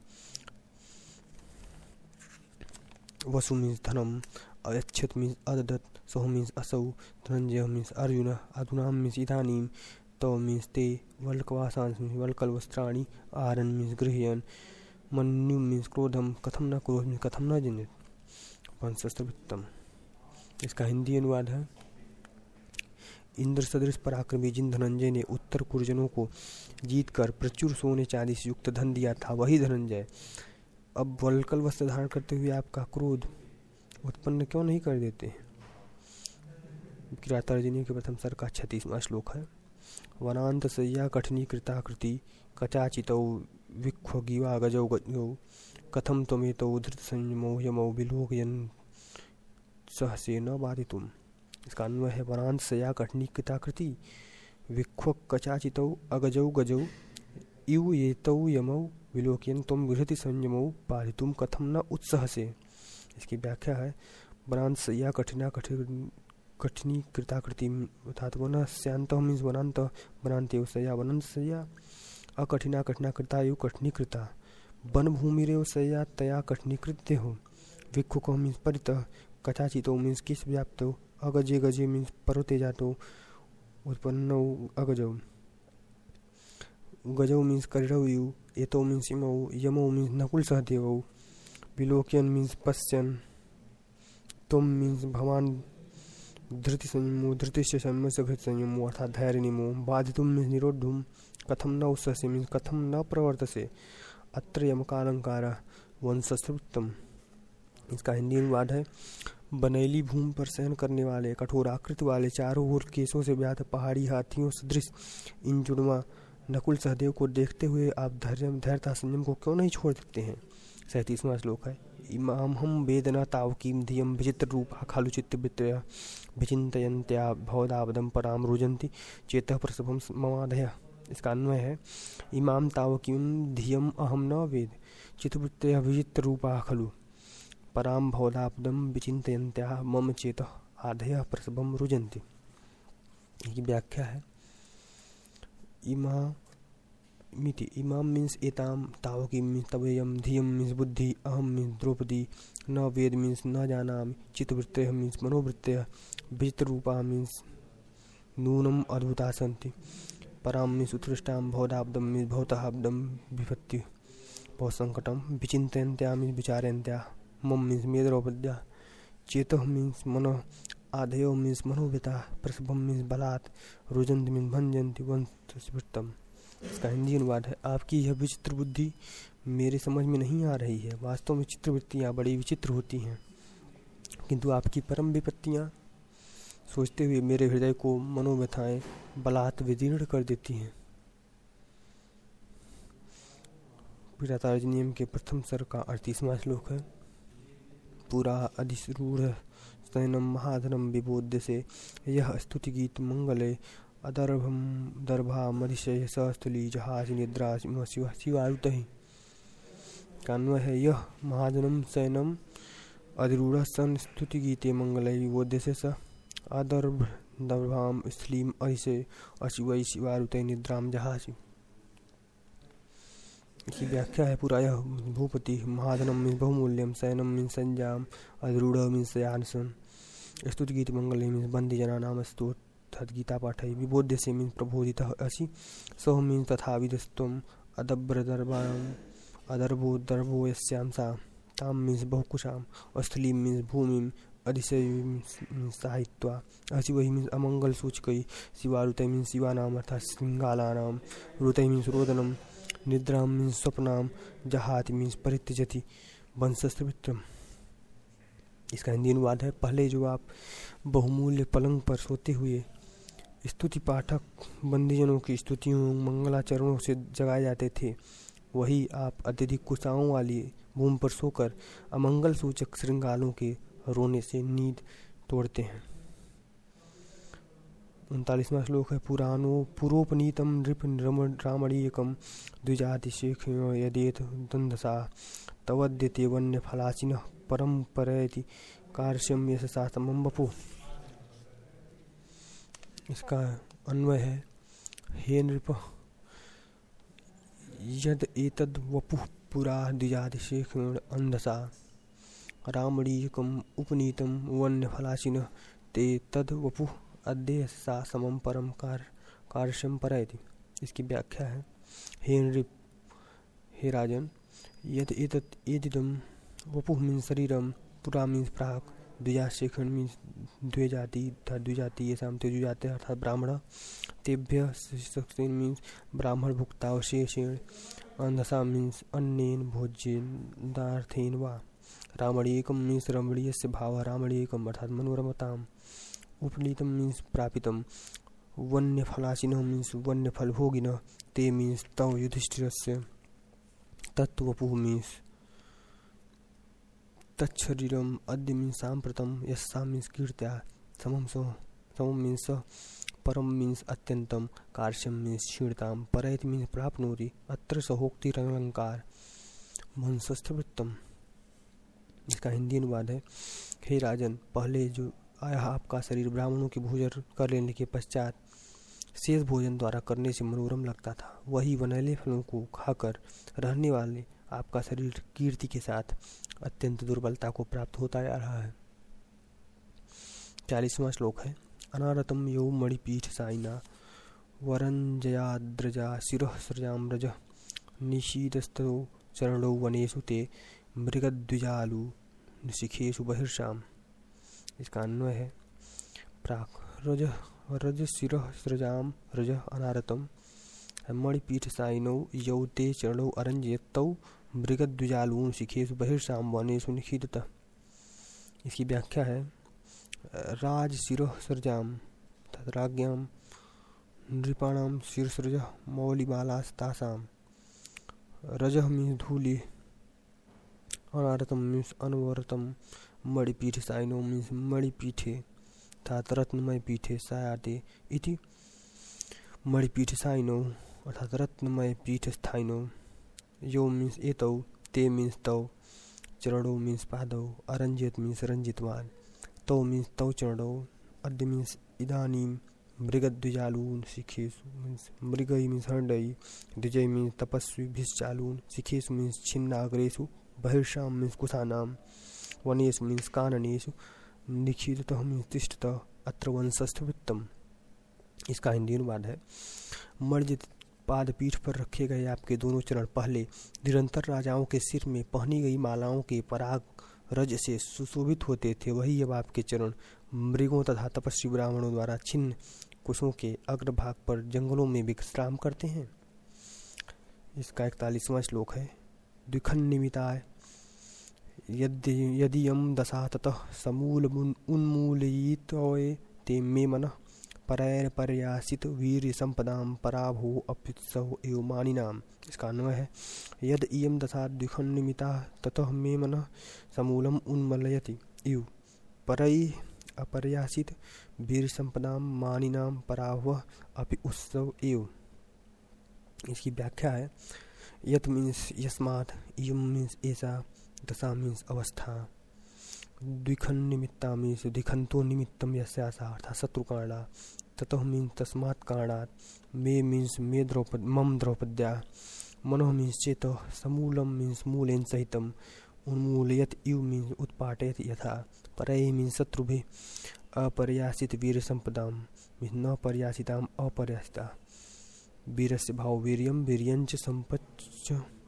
वसु मीन्स धनम, अयच्छत मीन्स अददत, सह मीन्स असौ, धनंजय मीन्स अर्जुन, अधुनाम मीन्स इदानीम, तव मीन्स ते, वल्कवासांस मीन्स वल्कल वस्त्राणि, आहरन मीन्स गृह्यन, मन्यु मीन्स क्रोधम, कथम न क्रोध मीन्स कथम न जनित। वंशस्त्रवृत्तम। इसका हिंदी अनुवाद है, इंद्र सदृश पराक्रमी जिन धनंजय ने उत्तर कुरजनों को जीतकर प्रचुर सोने चांदी से युक्त धन दिया था, वही धनंजय अब वल्कल वस्त्र धारण करते हुए आपका क्रोध उत्पन्न क्यों नहीं कर देते। किरातार्जुनीय के प्रथम सर्ग का छत्तीसवां श्लोक है, वनांत सय्या कठिनी कृताकृति कचाचितौ विख्वगिवा गजौ गजौ कथम त्वमेतौ धृत संयमौ यमौ विलोकयन् सहसे न बाधितुम। इसका अन्वय है, वनांत सया कठिनी कृताकृति विख्वक कचाचितौ अगजौ गजौ इव येतौ यमौ विलोकयन् त्वं विहृति संयमौ बाधितुम कथम न उत्सहसे। इसकी व्याख्या है, वनांत सया कठिना कठिन कठिनी कृताकृति अर्थात वनः श्यांत मीन्स वनांत वनांते सया वनंत सया अकठिना कठिना कृता यु कठिनी कृता वन भूमि रेव सया तया कठिनी कृत्य हो विक्षुको मीन्स परितः कचाचितो मीन्स किस व्याप्तो अगजे गजे मीन्स पर्वते जातो उत्पन्नो अगजौ गजौ मीन्स करिणौ यु एतो मीन्स इमौ यमौ मीन्स नकुल सहदेवौ विलोक्यन मीन्स पश्यन तुम मीन्स भवान धृति संयमो धृतिश्च संयम से घृत संयमो अर्थात धैर्य निमो बाधितुम मीन्स निरोधुम कथम न उत्ससे मीन्स कथम न प्रवर्तसे अत्र यमकालंकार वंशस्तृप्तम। इसका हिंदी अनुवाद है बनेली भूमि पर सहन करने वाले कठोर आकृति वाले चारों ओर केसों से व्याप्त पहाड़ी हाथियों सदृश इन जुड़वा नकुल सहदेव को देखते हुए आप धैर्य धैर्यता संयम को क्यों नहीं छोड़ सकते हैं। सैंतीसवां श्लोक है इमाम हम वेदना तावकीम धियम विचित्र रूप खालु चित्तवृत्तया विचिन्तयन्त्या भवदावदम पराम रुजन्ति चेतः प्रसभम ममादय। इसका अन्वय है इमाम तावकीम धियम अहम न वेद चित्तवृत्तया विचित्र रूपा खलु पराम भवदापदम विचिन्तयन्त्या मम चेतः आधय प्रसभम रुजन्ति। की व्याख्या है इमा मिति इमाम मीन्स एताम तावकी मीन्स तवेयम धियम मीन्स बुद्धि अहम मीन्स द्रौपदी न वेद मीन्स न जानामि चित्तवृत्तयः मीन्स मनोवृत्तयः विचित्र रूपा मीन्स नूनम अद्भुता सन्ति पराम मीन्स उत्कृष्टाम भवदाब्दम मीन्स भवतः अब्दम विपत्ति भवसंकटम विचिन्तयन्त्या मीन्स विचारयन्त्या मम मीन्स मे द्रौपद्या चेतः मीन्स मन आधयो मीन्स मनोव्यता प्रसभम मीन्स बलात् रुजन्ति मीन्स भंजन्ति वंशस्मृतम। इसका हिंदी अनुवाद है आपकी यह विचित्र बुद्धि मेरे समझ में नहीं आ रही है। वास्तव में चित्रवृत्तियाँ बड़ी विचित्र होती हैं किंतु आपकी परम विपत्तियाँ सोचते हुए मेरे हृदय को मनोव्यथाएं बलात् विदीर्ण कर देती हैं। पीड़ातार्ज नियम के प्रथम सर का अड़तीसवां श्लोक है पूरा अधिरूढ़ सैनम महाधनम विबोध्य से यह स्तुति गीत मंगले अदर्भम दर्भा मधिशय सहस्थली जहाज निद्रा शिव शिवारुत ही। कान्वय है यह महाजनम सैनम अधिरूढ़ सन स्तुति गीते मंगलय विबोध्य से स अदर्भ दर्भाम स्थलीम अहिशय अशिवय शिवारुत निद्राम जहासी। की व्याख्या है पूरा यह भूपति महाधनम मीन्स बहुमूल्यम सैनम मीन्स संजाम अधिरूढ़ मीन्स सयानसन स्तुति गीत मंगल मीन्स बंदी जना नाम स्तोत्र गीता पाठ विबोध्य से मीन्स प्रबोधित असि सह मीन्स तथा विदस्तम अदब्र दर्भाम अदर्भो दर्भो यस्याम सा ताम मीन्स बहुकुशाम अस्थलीम मीन्स भूमिम अधिशय साहित्वा अशिवहि मीन्स अमंगल सूचकई शिवारुतय मीन्स शिवानाम अर्थात श्रृंगालानाम रुतय मीन्स रोदनम निद्राम मीन्स स्वप्नाम जहाति मीन्स परित्यजति वंशस्त्रवित्रम। इसका हिंदी अनुवाद है पहले जो आप बहुमूल्य पलंग पर सोते हुए स्तुति पाठक बंदीजनों की स्तुतियों मंगलाचरणों से जगाए जाते थे वही आप अत्यधिक कुशाओं वाली भूमि पर सोकर अमंगल सूचक श्रृंगालों के रोने से नींद तोड़ते हैं। उनतालीसवां श्लोक है पुराणो पुरोपनीतम नृप रामणीयकम द्विजातिशेख यदेत दंदसा तवद्यते वन्य फलाचिन परम परयति कार्श्यम यशसा समम वपु। इसका अन्वय है हे नृप यद एतद वपुः पुरा द्विजातिशेख अंधसा रामणीयकम उपनीतम वन्य फलाचिन ते तद वपुः अद्य सा समम परम कार कार्श्यम परयति। इसकी व्याख्या है हे नृप हे राजन यद एतत् एदिदम वपुः मीन्स शरीरम पुरा मीन्स प्राक द्विजाशेखन मीन्स द्वे जाति द्विजाति ये साम तेजु जाते अर्थात ब्राह्मण तेभ्य शिक्षण मीन्स ब्राह्मण भुक्तावशेषेण अंधसा मीन्स अन्नेन भोज्यदार्थेन वा रामणीयकम मीन्स रमणीयस्य भाव रामणीयकम अर्थात मनोरमताम उपनीतम मीन्स प्रापितम वन्यफलाचिनः मीन्स वन्यफलभोगिनः ते मीन्स तव युधिष्ठिरस्य तत्वपुः मीन्स तच्छरीरम अद्य मीन्स सांप्रतम यस्सा मीन्स कीर्त्या समम सो समम मीन्स परम मीन्स अत्यंतम कार्श्यम मीन्स क्षीणताम परयति मीन्स प्राप्नोति अत्र सहोक्तिरलंकार वंशस्थवृत्तम। इसका हिंदी अनुवाद है हे राजन पहले जो आया आपका शरीर ब्राह्मणों के भोजन कर लेने के पश्चात शेष भोजन द्वारा करने से मनोरम लगता था, वही वनैले फलों को खाकर रहने वाले आपका शरीर कीर्ति के साथ अत्यंत दुर्बलता को प्राप्त होता जा रहा है। चालीसवां श्लोक है। अनारतम यो मणिपीठ साइना वरंजयाद्रजा शिरः सृजाम रज निशीतस्तो चरणौ वनेषु ते मृगद्विजालु शिखेषु बहिर्षाम। इसका अन्वय है प्राक रज रज शिरः सृजाम रज अनारतम मणिपीठ साइनौ यौ ते चरणौ अरंजयतौ मृगद्विजालून शिखेषु बहिर्षाम वनेषु निशीततः। इसकी व्याख्या है राज शिरः सृजाम राज्ञाम नृपाणाम शीर्षरज मौलिबालास्तासाम। रजः मीन्स धूलि, अनारतम मीन्स अनवरतम, मणिपीठ साइनो मीन्स मणिपीठे अर्थात रत्नमय पीठे सायाते इति मणिपीठ साइनो अर्थात रत्नमय पीठ स्थाइनो। यो मीन्स एतौ, ते मीन्स तौ, चरणौ मीन्स पादौ, अरंजित मीन्स रंजितवान, तौ मीन्स तौ चरणौ, अद्य मीन्स इदानीम, मृगद्विजालून शिखेषु मीन्स मृगई मीन्स हंडई, द्विजय मीन्स तपस्वी, भिश्चालून शिखेषु मीन्स छिन्नाग्रेषु, बहिर्षाम मीन्स कुशानाम, वनेषु मीन्स काननेषु, निखिततः मीन्स तिष्ठतः, अत्र वंशस्थवृत्तम। इसका हिंदी अनुवाद है मर्जित पादपीठ पर रखे गए आपके दोनों चरण पहले निरंतर राजाओं के सिर में पहनी गई मालाओं के पराग रज से सुशोभित होते थे, वही अब आपके चरण मृगों तथा तपस्वी ब्राह्मणों द्वारा छिन्न कुशों के अग्रभाग पर जंगलों में विश्राम करते हैं। इसका इकतालीसवां श्लोक है। द्विखन्निमिताय यदि यम दशा ततः समूल उन्मूलयितोये ते मे मनः परैर पर्यासित वीर संपदाम पराभो अप्युत्सव एव मानिनाम। इसका अन्वय है यद इयम दशा द्विखन्निमिता ततः मे मनः समूलम उन्मलयति इव परैः अपर्यासित वीर संपदाम मानिनाम पराभव अपि उत्सव एव। इसकी व्याख्या है यत मीन्स यस्मात्, इयम मीन्स ऐसा, दशा मीन्स अवस्था, द्विखन्निमित्ता मीन्स द्विखंतो निमित्तम यस्यासा अर्थात शत्रुकांडा, ततः मीन्स तस्मात् कारणात्, मे मीन्स मे द्रौपद मम द्रौपद्या, मनोः मीन्स चेतः, समूलम मीन्स मूलेन सहितम, उन्मूलयत इव मीन्स उत्पाटयत यथा, परैः मीन्स शत्रुभिः, अपर्यासित वीर संपदाम मीन्स न पर्यासिताम अपर्यासिता, वीरस्य भाव वीर्यम वीर्यंच संपच्च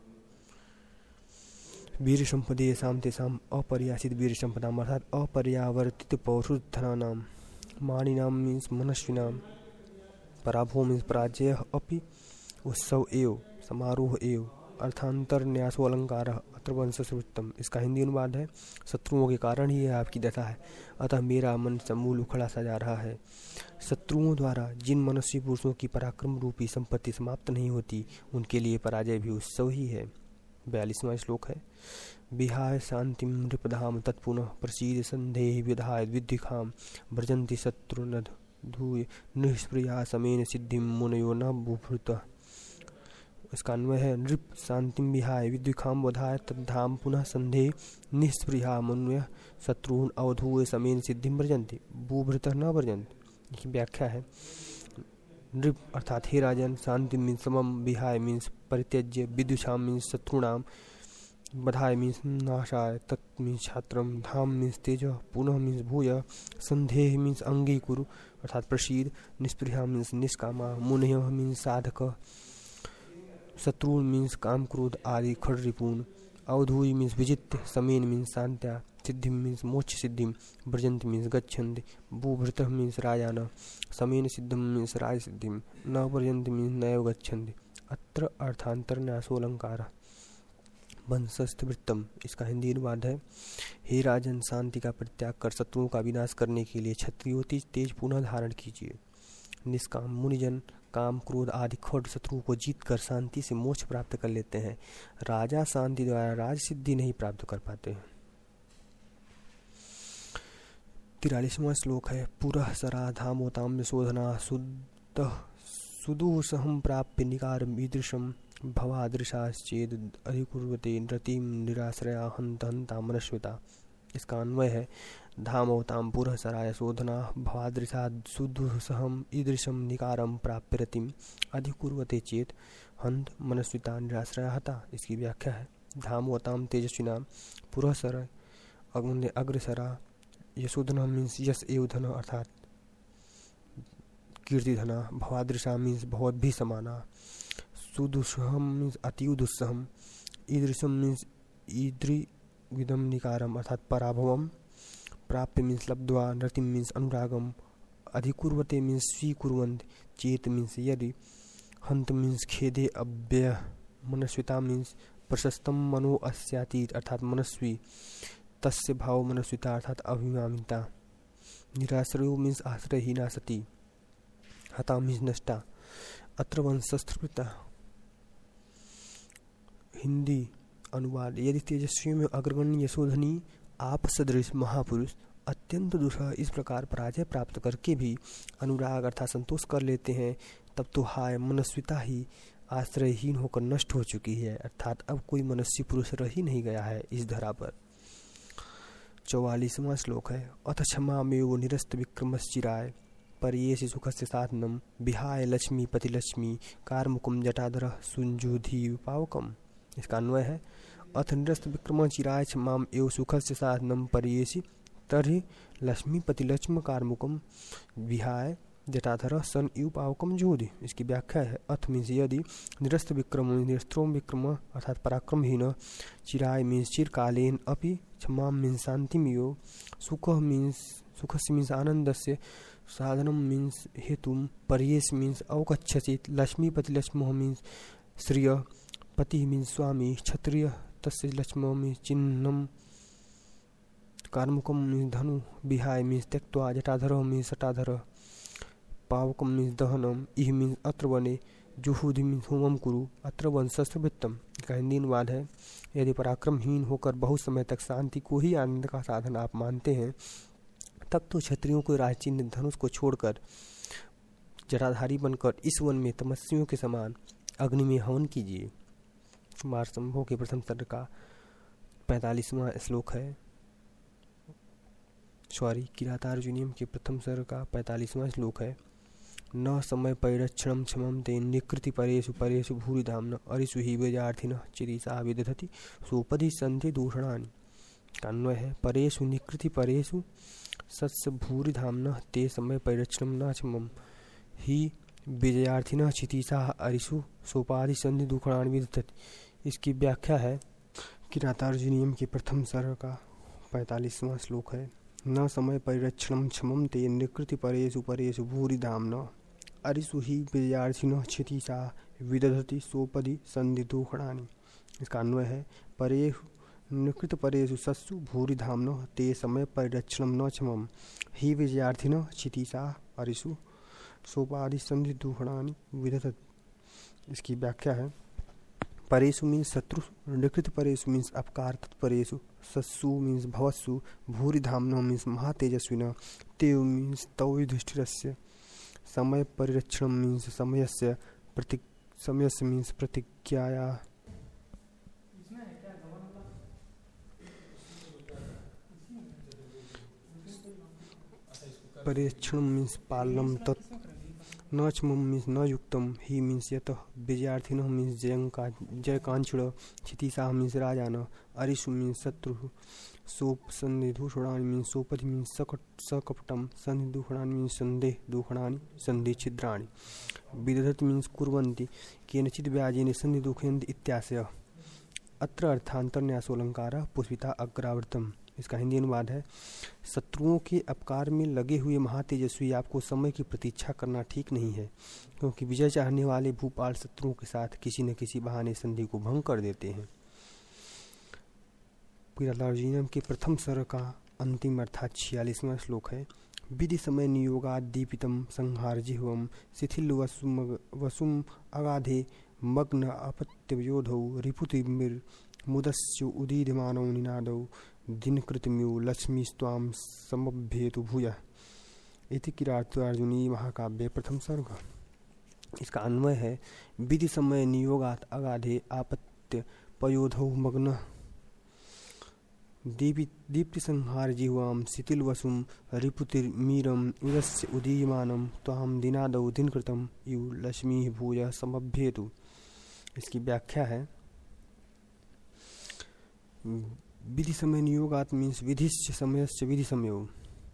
वीर संपदेशाम तेषाम अपर्यासित वीर संपदाम अर्थात अपर्यावर्तित पौरुषधनानाम, मानिनाम मीन्स मनस्विनाम, पराभव मीन्स पराजय, अपि उत्सव एव समारोह एव, अर्थांतर न्यासो अलंकार अत्र वंशस्वृत्तम। इसका हिंदी अनुवाद है शत्रुओं के कारण ही यह आपकी दशा है, अतः मेरा मन समूल उखड़ा सा जा रहा है। शत्रुओं द्वारा जिन मनस्वी पुरुषों की पराक्रम रूपी संपत्ति समाप्त नहीं होती, उनके लिए पराजय भी उत्सव ही है। बयालीसवां श्लोक है। विहाय शांतिम नृपधाम तत्पुनः प्रसीद संदेह विधाय विद्विखाम भ्रजन्ति शत्रुनद धूय निष्प्रिया समेन सिद्धिम मुनयो न बुभृतः। इसका अन्वय है नृप शांतिम विहाय विद्विखाम वधाय तद्धाम पुनः संदेह निष्प्रिया मुनय शत्रुन अवधूय समेन सिद्धिम भ्रजन्ति बुभृतः न भ्रजन्ति। इसकी व्याख्या है नृप अर्थात हे राजन, शांति मीन्स समम, विहाय मीन्स परित्यज्य, विद्युषाम मीन्स शत्रुणाम, बधाय मीन्स नाशाय, तत् मीन्स छात्रम, धाम मीन्स तेज, पुनः मीन्स भूय, संदेह मीन्स अंगीकुरु अर्थात प्रसीद, निष्पृहा मीन्स निष्कामा, मुनय मीन्स साधक, शत्रु मीन्स काम क्रोध आदि खड़ रिपून, अवधूय मीन्स विजित्य, समेन मीन्स शांत्या, सिद्धि मीन्स मोक्ष सिद्धि, व्रजंत मीन्स गच्छन्ति, भूभृत मीन्स राजान, समेन सिद्धम मीन्स राज सिद्धि, न व्रजंत मीन्स नैव गच्छन्ति। अत्र अर्थांतर न्यासो अलंकार वंशस्थ वृत्तम। इसका हिंदी अनुवाद है हे राजन, शांति का परित्याग कर शत्रुओं का विनाश करने के लिए क्षत्रियों तेज पुनः धारण कीजिए। निष्काम मुनिजन काम क्रोध आदि खड़ शत्रुओं को जीत कर शांति से मोक्ष प्राप्त कर लेते हैं। राजा शांति द्वारा राज सिद्धि नहीं प्राप्त कर पाते हैं। तिरालीसवां श्लोक है। पुरः सराधामोताम शोधना शुद्ध सुदुःसहं प्राप्य निकार ईदृशं भवादृशाश्चेद अधिकुर्वते नृतिं निराश्रया हंत हंता मनस्विता। इसका अन्वय है धामवतां पुरःसरा यशोधना भवादृशा सुदुःसहम् ईदृशं निकारं प्राप्य रतिम् अधिकुर्वते चेत हन्त मनस्विता निराश्रया हता। इसकी व्याख्या है, धामवतां तेजस्विना पुरःसर अग्रसरा यशोधना मीन्स यश एव धन अर्थात कीर्तिधना, भवादृशा मीन्स बहुत भी समाना, सुदुस्सहम मीन्स अति दुस्सहम, ईदृशम मीन्स ईद्रि विदम निकारम अर्थात पराभवम, प्राप्य मीन्स लब्ध्वा, रतिम मीन्स अनुरागम, अधिकुर्वते मीन्स स्वीकुर्वन्त, चेत मीन्स यदि, हंत मीन्स खेदे अव्यय, मनस्विता मीन्स प्रशस्तम मनो अस्यातीत अर्थात मनस्वी, तस्य भाव मनस्विता अर्थात अभिमानिता, निराश्रयो मीन्स आश्रयहीना सती, हता मीन्स नष्टा। अत्र वंशस्त्रपिता। हिंदी अनुवाद। यदि तेजस्वियों में अग्रगण्य यशोधनी आप सदृश महापुरुष अत्यंत दुस्सह इस प्रकार पराजय प्राप्त करके भी अनुराग अर्थात संतोष कर लेते हैं, तब तो हाय मनस्विता ही आश्रयहीन होकर नष्ट हो चुकी है, अर्थात अब कोई मनस्वी पुरुष रह ही नहीं गया है इस धरा पर। चौवालीसवां श्लोक है, अथ क्षमामेव निरस्त विक्रमश्चिराय पर्येषि सुखस्य साधनम विहाय लक्ष्मी पतिलक्ष्मी कारमुकुम जटाधर सुंजुधी पावकम। इसका अन्वय है, अथ निरस्त विक्रम चिराय क्षमाम एव सुखस्य साधनम पर्येषि तर्हि लक्ष्मी पतिलक्ष्म कारमुकम विहाय जटाधर सन इव पावकम जोधि। इसकी व्याख्या है, अथ मीन्स यदि, निरस्त विक्रम निरस्त्रोम विक्रम अर्थात पराक्रमहीन, चिराय मीन्स चिरकालेन, अपि क्षमा मीन्स शांतिमियो, सुख मीन्स सुखस्य मीन्स आनंदस्य, साधनम मीन्स हेतुम, पर्येष मीन्स अवगच्छसित, लक्ष्मीपति लक्ष्मो मीन्स श्रिय, पति मीन्स स्वामी, क्षत्रिय तस्य लक्ष्मो मीन्स चिन्हम, कार्मुकम मीन्स धनु, विहाय मीन्स त्यक्त्वा, जटाधर मीन्स सटाधर, पावकम मीन्स दहनम, इह मीन्स अत्र वने, जुहुधि मीन्स होमम कुरु, अत्र वंशस्त्र वृत्तम। इसका हिंदी अनुवाद है, यदि पराक्रमहीन होकर बहुत समय तक शांति को ही आनंद का साधन आप मानते हैं, तब तो क्षत्रियों को राजचिन्ह धनुष को छोड़कर जटाधारी बनकर इस वन में तमस्वियों के समान अग्नि में हवन कीजिए। कुमार संभव के प्रथम सर्ग का पैंतालीसवां श्लोक है, सॉरी किरातार्जुनीयम के प्रथम सर्ग का पैंतालीसवां श्लोक है, न समय परिरक्षणम क्षमम ते निकृति परेषु परेषु भूरिधाम्न अरिषु हि विजार्थिनः चिरीसा विदधति सोपदि सन्ति दूषणानि। अन्वय है, परेषु निकृति परेषु सत्स भूरिधाम्नः ते समय परिरक्षणम न क्षमम हि विजयार्थिनः चितीसा अरिषु सोपादि सन्धि दूषणानि विदधति। इसकी व्याख्या है, किरातार्जुनीयम के प्रथम सर्ग का पैंतालीसवां श्लोक है, न समय परिरक्षणम क्षमम ते निकृति परेषु परेषु भूरिधाम्नः अरिषु हि विजयार्थिनः चितीसा विदधति सोपदि सन्धि दूषणानि। इसका अन्वय है, परेषु निकृत परेषु सत्सु भूरिधाम्नः ते समय परिरक्षणम न क्षमम हि विजयार्थिनः चितीसा अरिषु सोपादि सन्धि दूषणानि विदधति। इसकी व्याख्या है, परेषु मीन्स शत्रु, निकृत परेषु मीन्स अपकार, तत्परेषु सत्सु मीन्स भवत्सु, भूरिधाम्नः मीन्स महातेजस्विनः, तेव मीन्स तव युधिष्ठिरस्य, समय परिरक्षणम मीन्स समयस्य, प्रति समयस्य मीन्स प्रतिज्ञाया, परिरक्षणम मीन्स पालनम, तत् न क्षमम मीन्स न युक्तम, ही मीन्स यतः, विजयार्थिनः मीन्स जयंका जयकांक्षिण, क्षितिशाह मीन्स राजान, अरिषु मीन्स शत्रु, सोप संधि दूषणानि मीन्स सोपदि मीन्स सकट सकपटम, संधि दूषणानि मीन्स संदेह दूषणानि संधि छिद्राणि, विदधति मीन्स कुर्वन्ति, केनचित् व्याजेन संधि दूषयन्ति इत्याशयः। अत्र अर्थान्तरन्यासोऽलङ्कारः पुष्पिता अग्रावृतम्। इसका हिंदी अनुवाद है, शत्रुओं के अपकार में लगे हुए महातेजस्वी आपको समय की प्रतीक्षा करना ठीक नहीं है, क्योंकि विजय चाहने वाले भूपाल शत्रुओं के साथ किसी न किसी बहाने संधि को भंग कर देते हैं। किरातार्जुनीयम के प्रथम सर्ग का अंतिम अर्थात छियालीसवां श्लोक है, विधि समय नियोगाद दीपितम संहारजिह्वम शिथिल वसुम वसुम अगाधे मग्न अपत्ययोधौ रिपुतिमिर मुदस्यु उदीयमानौ निनादौ दिनकृतम्यु लक्ष्मीस्त्वां समभ्येतु भूयः। इति किरातार्जुनीय महाकाव्य प्रथम सर्ग। इसका अन्वय है, विधि समय नियोगात अगाधे आपत्य पयोधौ मग्न दीपि दीप्ति संहार जिह्वाम शिथिल वसुम रिपुतिर्मीरम उदस्य उदीयमानम त्वाम दिनादौ दिनकृतम यु लक्ष्मी भूय समभ्येतु। इसकी व्याख्या है, विधि समय नियोगात् मीन्स विधिश्च समयश्च विधि समयो,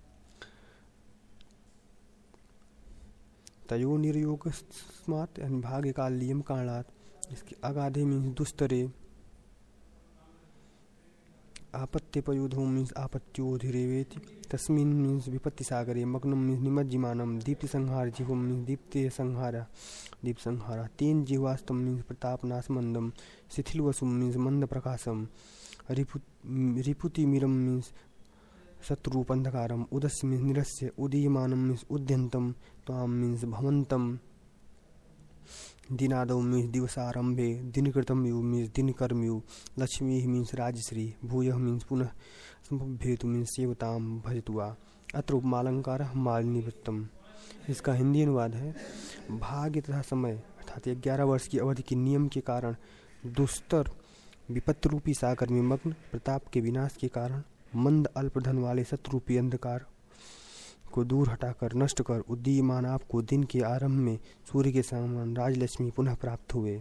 तयो निर्योगस्मात् यानी भाग्य कालीयम कारणात्। इसके अगाधे मीन्स दुस्तरे, आपत्त्यपयोधो मीन्स आपत्योधिरेवेति, तस्मिन् मीन्स विपत्ति सागरे, मग्नम मीन्स निमज्जिमानम, दीप्ति संहार जिह्वम मीन्स दीप्ति संहारा दीप संहारा, तेन जिह्वास्तम मीन्स प्रतापनाश मंदम, शिथिल वसुम मीन्स मंद प्रकाशम, रिपु रिपुतिमिरम मीन्स शत्रुरूप अंधकारम, उदस्य मीन्स निरस्य, उदीयमानम मीन्स उद्यंतम, त्वाम मीन्स भवंतम, दिनादौ मीन्स दिवसारंभे, दिनकृतम यु मीन्स दिनकर्मयु, लक्ष्मी मीन्स राजश्री, भूय मीन्स पुनः, संभवेतु मीन्स सेवताम भजतुआ। अत्र उपमालंकार मालनिवृत्तम। इसका हिंदी अनुवाद है, भाग्य तथा समय अर्थात ग्यारह वर्ष की अवधि के नियम के कारण दुस्तर विपत्ति रूपी सागर में मग्न, प्रताप के विनाश के कारण मंद अल्पधन वाले शत्रुरूपी अंधकार को दूर हटाकर नष्ट कर उदीयमान आपको दिन के आरंभ में सूर्य के समान राजलक्ष्मी पुनः प्राप्त हुए।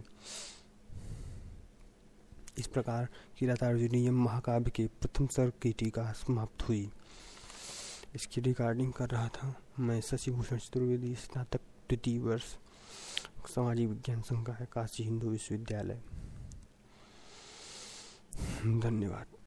इस प्रकार किरातार्जुनीयम महाकाव्य के प्रथम सर्ग की टीका समाप्त हुई। इसकी रिकॉर्डिंग कर रहा था मैं शशिभूषण चतुर्वेदी, स्नातक द्वितीय वर्ष, सामाजिक विज्ञान संकाय, काशी हिंदू विश्वविद्यालय। धन्यवाद।